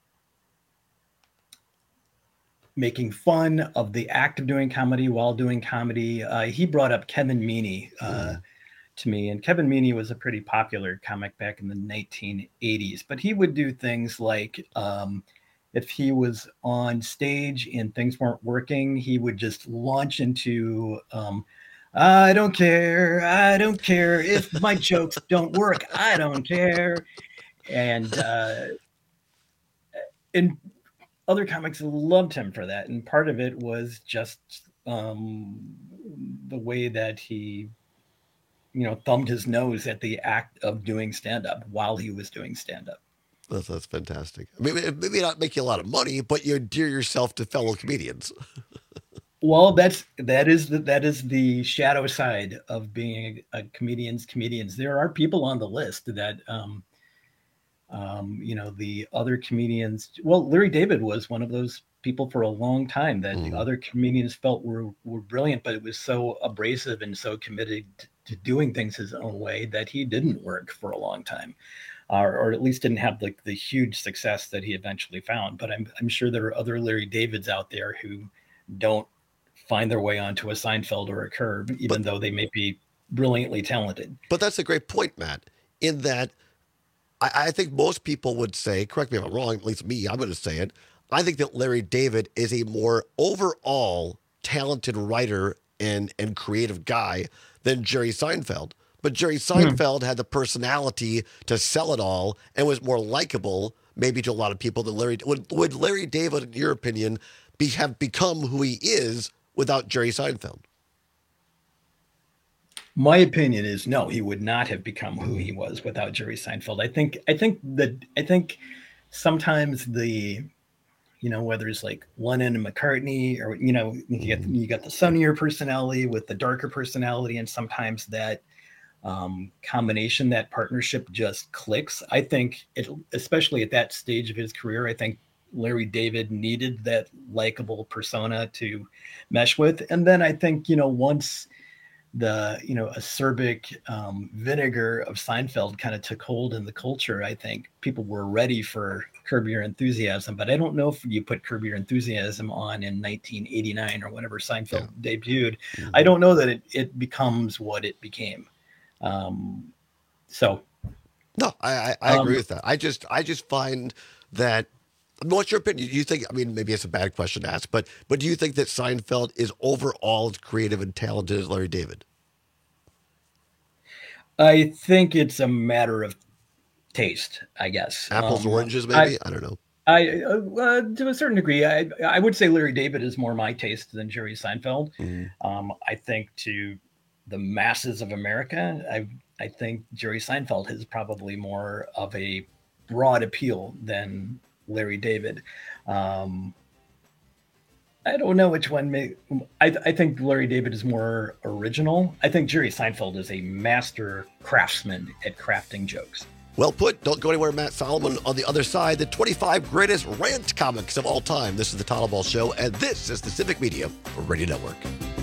making fun of the act of doing comedy while doing comedy. Uh, he brought up Kevin Meaney uh, mm. to me, and Kevin Meaney was a pretty popular comic back in the nineteen eighties, but he would do things like, um, if he was on stage and things weren't working, he would just launch into, um, I don't care. I don't care if my jokes don't work. I don't care. And uh, and other comics loved him for that. And part of it was just um, the way that he, you know, thumbed his nose at the act of doing stand-up while he was doing stand-up. That's, that's fantastic. I mean, it maybe not make you a lot of money, but you endear yourself to fellow comedians. Well, that's that is the that is the shadow side of being a, a comedian's comedians. There are people on the list that, um, um, you know, the other comedians. Well, Larry David was one of those people for a long time that mm. the other comedians felt were were brilliant, but it was so abrasive and so committed to doing things his own way that he didn't work for a long time, or, or at least didn't have the the huge success that he eventually found. But I'm I'm sure there are other Larry Davids out there who don't find their way onto a Seinfeld or a Curb, even but, though they may be brilliantly talented. But that's a great point, Matt, in that I, I think most people would say, correct me if I'm wrong, at least me, I'm going to say it, I think that Larry David is a more overall talented writer and, and creative guy than Jerry Seinfeld. But Jerry Seinfeld mm. had the personality to sell it all and was more likable, maybe to a lot of people, than Larry. Would, would Larry David, in your opinion, be, have become who he is without Jerry Seinfeld? My opinion is no, he would not have become who he was without Jerry Seinfeld. I think I think that I think sometimes the, you know, whether it's like Lennon and McCartney, or you know, you get you got the sunnier personality with the darker personality, and sometimes that um, combination, that partnership just clicks. I think it, especially at that stage of his career, I think Larry David needed that likable persona to mesh with. And then I think, you know, once the, you know, acerbic um, vinegar of Seinfeld kind of took hold in the culture, I think people were ready for Curb Your Enthusiasm. But I don't know if you put Curb Your Enthusiasm on in nineteen eighty-nine or whenever Seinfeld yeah. debuted. Mm-hmm. I don't know that it, it becomes what it became. Um, so. No, I, I, I agree um, with that. I just, I just find that, what's your opinion? Do you think, I mean, maybe it's a bad question to ask, but but do you think that Seinfeld is overall as creative and talented as Larry David? I think it's a matter of taste, I guess. Apples, um, oranges, maybe? I, I don't know. I uh, to a certain degree, I I would say Larry David is more my taste than Jerry Seinfeld. Mm-hmm. Um, I think to the masses of America, I I think Jerry Seinfeld is probably more of a broad appeal than Larry David. Um, I don't know which one may, I, I think Larry David is more original. I think Jerry Seinfeld is a master craftsman at crafting jokes. Well put. Don't go anywhere. Matt Solomon on the other side, the twenty-five greatest rant comics of all time. This is the Todd Ball Show, and this is the Civic Media Radio Network.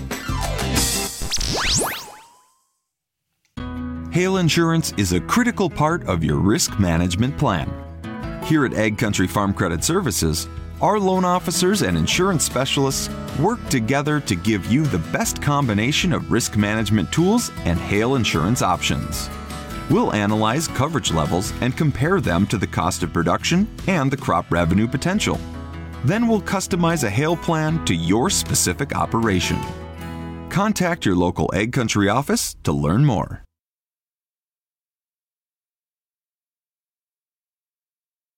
Hail Insurance is a critical part of your risk management plan. Here at Ag Country Farm Credit Services, our loan officers and insurance specialists work together to give you the best combination of risk management tools and hail insurance options. We'll analyze coverage levels and compare them to the cost of production and the crop revenue potential. Then we'll customize a hail plan to your specific operation. Contact your local Ag Country office to learn more.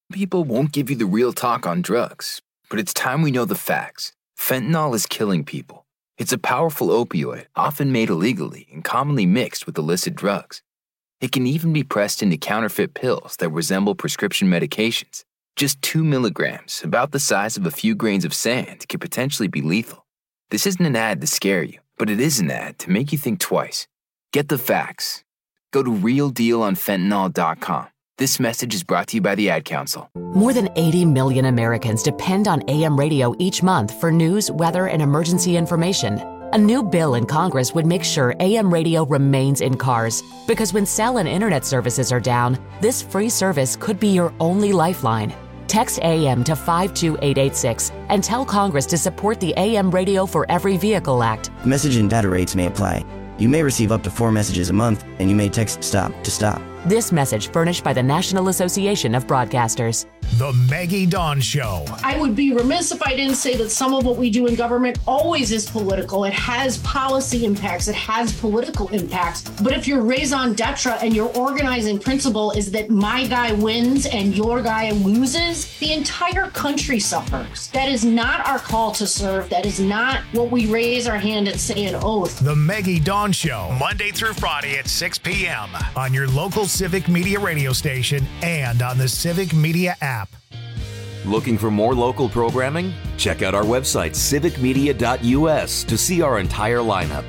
People won't give you the real talk on drugs, but it's time we know the facts. Fentanyl is killing people. It's a powerful opioid, often made illegally and commonly mixed with illicit drugs. It can even be pressed into counterfeit pills that resemble prescription medications. Just two milligrams, about the size of a few grains of sand, could potentially be lethal. This isn't an ad to scare you, but it is an ad to make you think twice. Get the facts. Go to real deal on fentanyl dot com. This message is brought to you by the Ad Council. More than eighty million Americans depend on A M radio each month for news, weather, and emergency information. A new bill in Congress would make sure A M radio remains in cars, because when cell and internet services are down, this free service could be your only lifeline. Text A M to five two eight eight six and tell Congress to support the A M Radio for Every Vehicle Act. Message and data rates may apply. You may receive up to four messages a month, and you may text STOP to stop. This message furnished by the National Association of Broadcasters. The Maggie Dawn Show. I would be remiss if I didn't say that some of what we do in government always is political. It has policy impacts. It has political impacts. But if your raison d'etre and your organizing principle is that my guy wins and your guy loses, the entire country suffers. That is not our call to serve. That is not what we raise our hand and say an oath. The Maggie Dawn Show, Monday through Friday at six p.m. on your local Civic Media radio station and on the Civic Media app. Looking for more local programming? Check out our website, civic media dot u s, to see our entire lineup.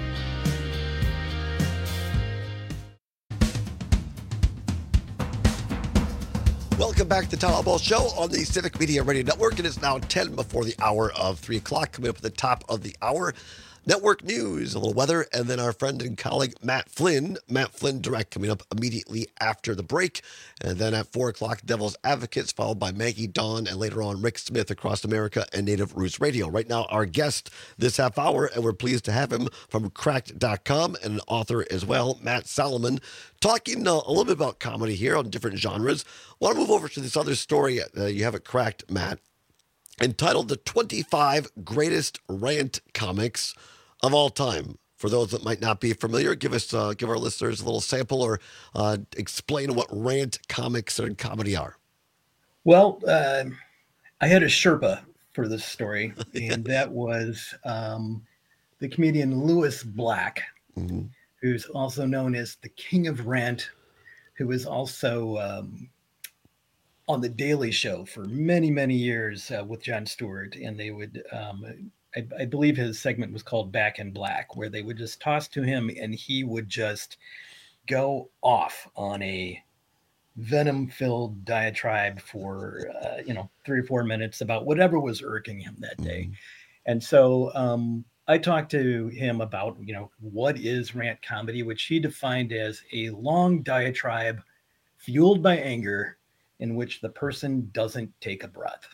Welcome back to the Town Hall Show on the Civic Media Radio Network. It is now ten before the hour of three o'clock. Coming up at the top of the hour, network news, a little weather, and then our friend and colleague Matt Flynn, Matt Flynn Direct, coming up immediately after the break. And then at four o'clock, Devil's Advocates, followed by Maggie Dawn, and later on, Rick Smith, Across America and Native Roots Radio. Right now, our guest this half hour, and we're pleased to have him from cracked dot com and an author as well, Matt Solomon, talking uh, a little bit about comedy here on different genres. I want to move over to this other story uh, you have at Cracked, Matt, entitled The twenty-five Greatest Rant Comics of All Time. For those that might not be familiar, give us, uh, give our listeners a little sample, or uh, explain what rant comics and comedy are. Well, uh, I had a Sherpa for this story, and that was um, the comedian Lewis Black, mm-hmm. who's also known as the King of Rant, who was also um, on The Daily Show for many, many years uh, with Jon Stewart, and they would. Um, I, I believe his segment was called Back in Black, where they would just toss to him and he would just go off on a venom-filled diatribe for, uh, you know, three or four minutes about whatever was irking him that day. Mm-hmm. And so um, I talked to him about, you know, what is rant comedy, which he defined as a long diatribe fueled by anger in which the person doesn't take a breath.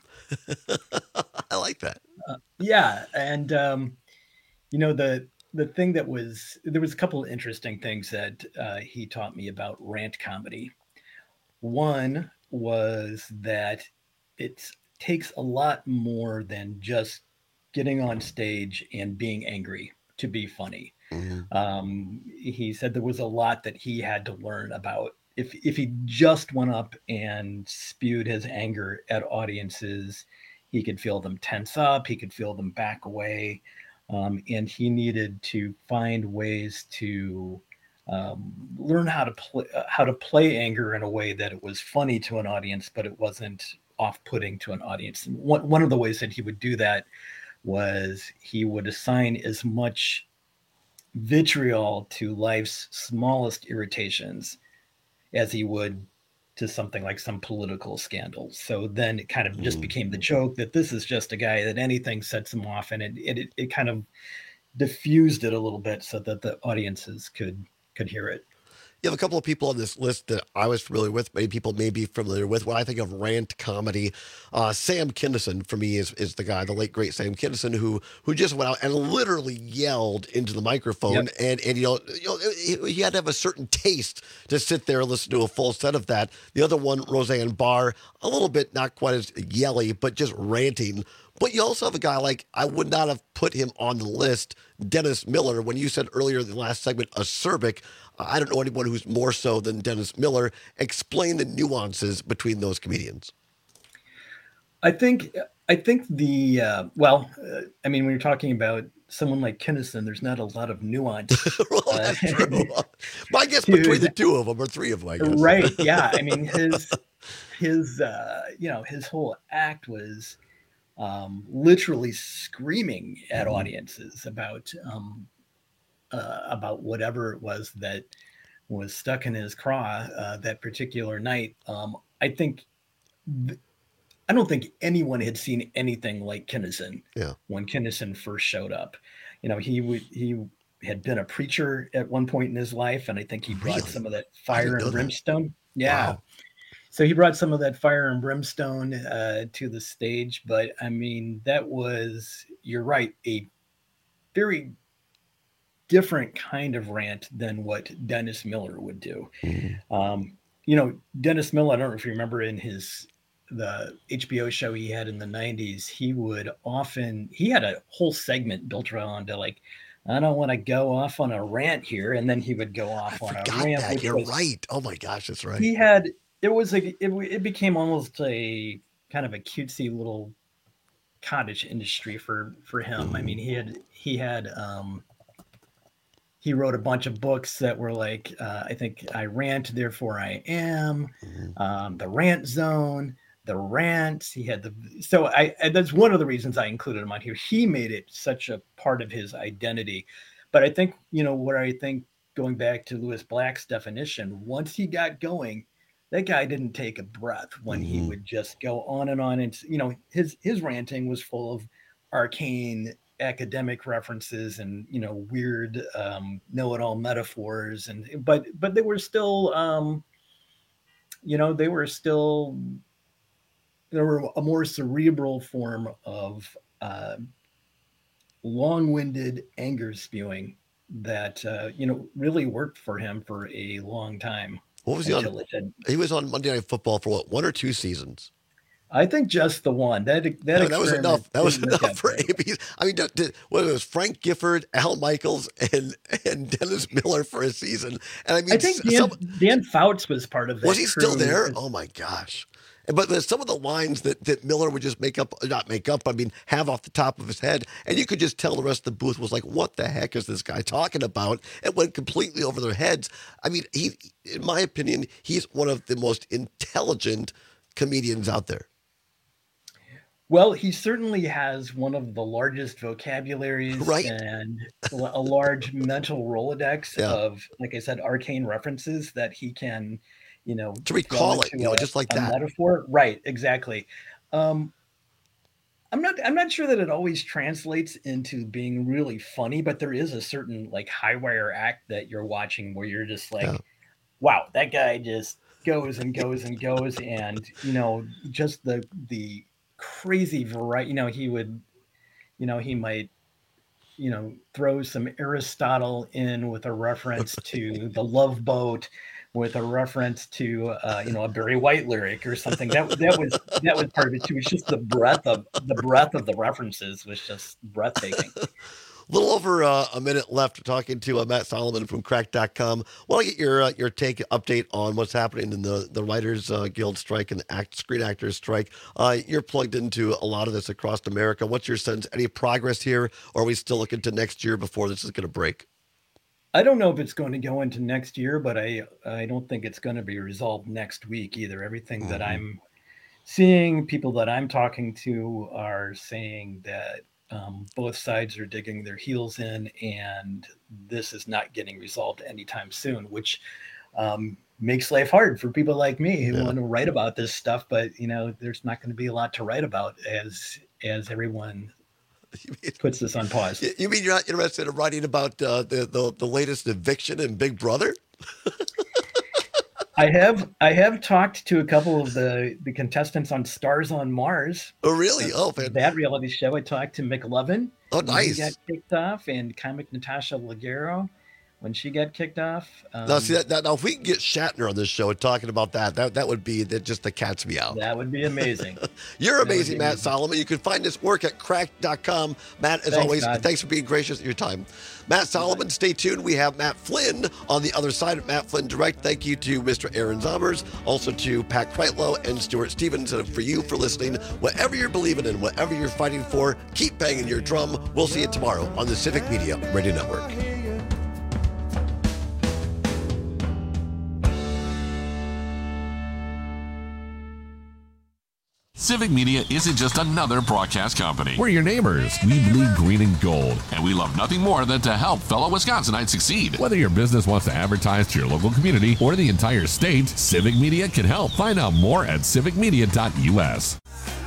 I like that. Uh, yeah. And, um, you know, the the thing that was, there was a couple of interesting things that uh, he taught me about rant comedy. One was that it takes a lot more than just getting on stage and being angry to be funny. Mm-hmm. Um, he said there was a lot that he had to learn about. If if he just went up and spewed his anger at audiences, he could feel them tense up, he could feel them back away, um, and he needed to find ways to um, learn how to play uh, how to play anger in a way that it was funny to an audience, but it wasn't off-putting to an audience. And one one of the ways that he would do that was he would assign as much vitriol to life's smallest irritations as he would to something like some political scandal. So then it kind of just became the joke that this is just a guy that anything sets him off, and it it it kind of diffused it a little bit so that the audiences could could hear it. You have a couple of people on this list that I was familiar with. Many people may be familiar with. When I think of rant comedy, uh, Sam Kinison for me is is the guy, the late great Sam Kinison, who who just went out and literally yelled into the microphone, yep. and and you know, you know he, he had to have a certain taste to sit there and listen to a full set of that. The other one, Roseanne Barr, a little bit not quite as yelly, but just ranting. But you also have a guy like, I would not have put him on the list, Dennis Miller. When you said earlier in the last segment, acerbic, I don't know anyone who's more so than Dennis Miller. Explain the nuances between those comedians. I think I think the uh, well, uh, I mean, when you're talking about someone like Kinison, there's not a lot of nuance. Well, that's uh, true. I guess between the two of them, or three of them, I guess. Right? Yeah. I mean, his his uh, you know his whole act was um, literally screaming at Mm-hmm. audiences about um, uh, about whatever it was that was stuck in his craw uh, that particular night. Um, I think. Th- I don't think anyone had seen anything like Kinison Yeah. when Kinison first showed up. You know, he would he had been a preacher at one point in his life, and I think he brought Really? some of that I didn't fire know and that. brimstone. Yeah. Wow. So he brought some of that fire and brimstone uh, to the stage. But I mean, that was, you're right, a very different kind of rant than what Dennis Miller would do. Mm-hmm. Um, you know, Dennis Miller, I don't know if you remember in his the H B O show he had in the nineties, he would often, he had a whole segment built around to like, I don't want to go off on a rant here. And then he would go off on a Got rant. that. which You're was- right. Oh my gosh, that's right. He had, it was like, it, it became almost a kind of a cutesy little cottage industry for, for him. I mean, he had, he had, um, he wrote a bunch of books that were like, uh, I think I Rant, Therefore I Am, um, The Rant Zone, The Rants. He had the, so I, and that's one of the reasons I included him on here. He made it such a part of his identity. But I think, you know, what I think going back to Lewis Black's definition, once he got going, that guy didn't take a breath when he would just go on and on. And, you know, his, his ranting was full of arcane academic references and, you know, weird um, know-it-all metaphors. And, but, but they were still, um, you know, they were still, there were a more cerebral form of uh, long-winded anger spewing that, uh, you know, really worked for him for a long time. What was he on? until it didn't. He was on Monday Night Football for what, one or two seasons? I think just the one. That that, No, that was experiment enough. That was didn't work enough out for great. A B. I mean, did, what it was Frank Gifford, Al Michaels, and and Dennis Miller for a season. And I mean, I think Dan, some, Dan Fouts was part of that. was he still crew. there? Oh my gosh! But there's some of the lines that, that Miller would just make up, not make up, I mean, have off the top of his head. And you could just tell the rest of the booth was like, what the heck is this guy talking about? It went completely over their heads. I mean, he, in my opinion, he's one of the most intelligent comedians out there. Well, he certainly has one of the largest vocabularies Right. and a large mental Rolodex Yeah. of, like I said, arcane references that he can, you know, To recall throw it, into you know, a- just like a that. metaphor. Right, exactly. Um, I'm not. I'm not sure that it always translates into being really funny, but there is a certain like high wire act that you're watching where you're just like, Yeah. wow, that guy just goes and goes and goes, and you know, just the the crazy variety. You know, he would, you know, he might, you know, throw some Aristotle in with a reference to the Love Boat, with a reference to uh, you know, a Barry White lyric or something. That that was that was part of it too. It's just the breadth of the breadth of the references was just breathtaking. A little over uh, a minute left talking to uh, Matt Solomon from crack dot com. Want to get your uh, your take update on what's happening in the, the Writers uh, Guild strike and the act, Screen Actors strike. Uh, you're plugged into a lot of this across America. What's your sense? Any progress here, or are we still looking to next year before this is going to break? I don't know if it's going to go into next year, but I I don't think it's going to be resolved next week either. Everything that Mhm. I'm seeing, people that I'm talking to are saying that um, both sides are digging their heels in, and this is not getting resolved anytime soon, which um, makes life hard for people like me who Yeah. want to write about this stuff. But you know, there's not going to be a lot to write about as as everyone puts this on pause. You- You mean you're not interested in writing about uh, the, the the latest eviction in Big Brother? I have I have talked to a couple of the the contestants on Stars on Mars. Oh, really? Oh, man. That reality show. I talked to McLovin. Oh, when he nice. got kicked off, and comic Natasha Leggero. when she got kicked off. Um, now, see that, that. Now, if we can get Shatner on this show and talking about that, that that would be that just the cat's me out. That would be amazing. You're That amazing, would be Matt amazing. Solomon. You can find his work at cracked dot com. Matt, as Thanks, always, Todd. thanks for being gracious at your time. Matt Solomon, stay tuned. We have Matt Flynn on the other side of Matt Flynn Direct. Thank you to Mister Aaron Zommers, also to Pat Kreitlow and Stuart Stevens, and for you for listening. Whatever you're believing in, whatever you're fighting for, keep banging your drum. We'll see you tomorrow on the Civic Media Radio Network. Civic Media isn't just another broadcast company. We're your neighbors. We bleed green and gold, and we love nothing more than to help fellow Wisconsinites succeed. Whether your business wants to advertise to your local community or the entire state, Civic Media can help. Find out more at civic media dot U S.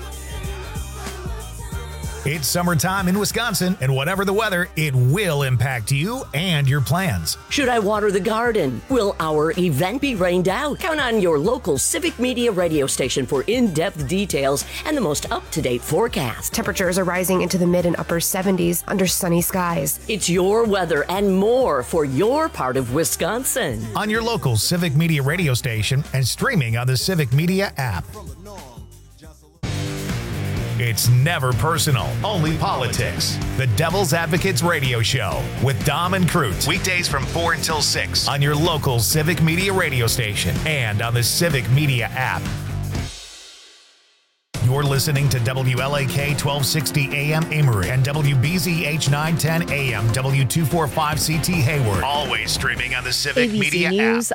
It's summertime in Wisconsin, and whatever the weather, it will impact you and your plans. Should I water the garden? Will our event be rained out? Count on your local Civic Media radio station for in-depth details and the most up-to-date forecast. Temperatures are rising into the mid and upper seventies under sunny skies. It's your weather and more for your part of Wisconsin. On your local Civic Media radio station and streaming on the Civic Media app. It's never personal, only politics. The Devil's Advocates Radio Show with Dom and Crute. Weekdays from four until six on your local Civic Media radio station and on the Civic Media app. You're listening to W L A K twelve sixty A M Amory and W B Z H nine ten A M W two forty-five C T Hayward. Always streaming on the Civic A B C Media News, app.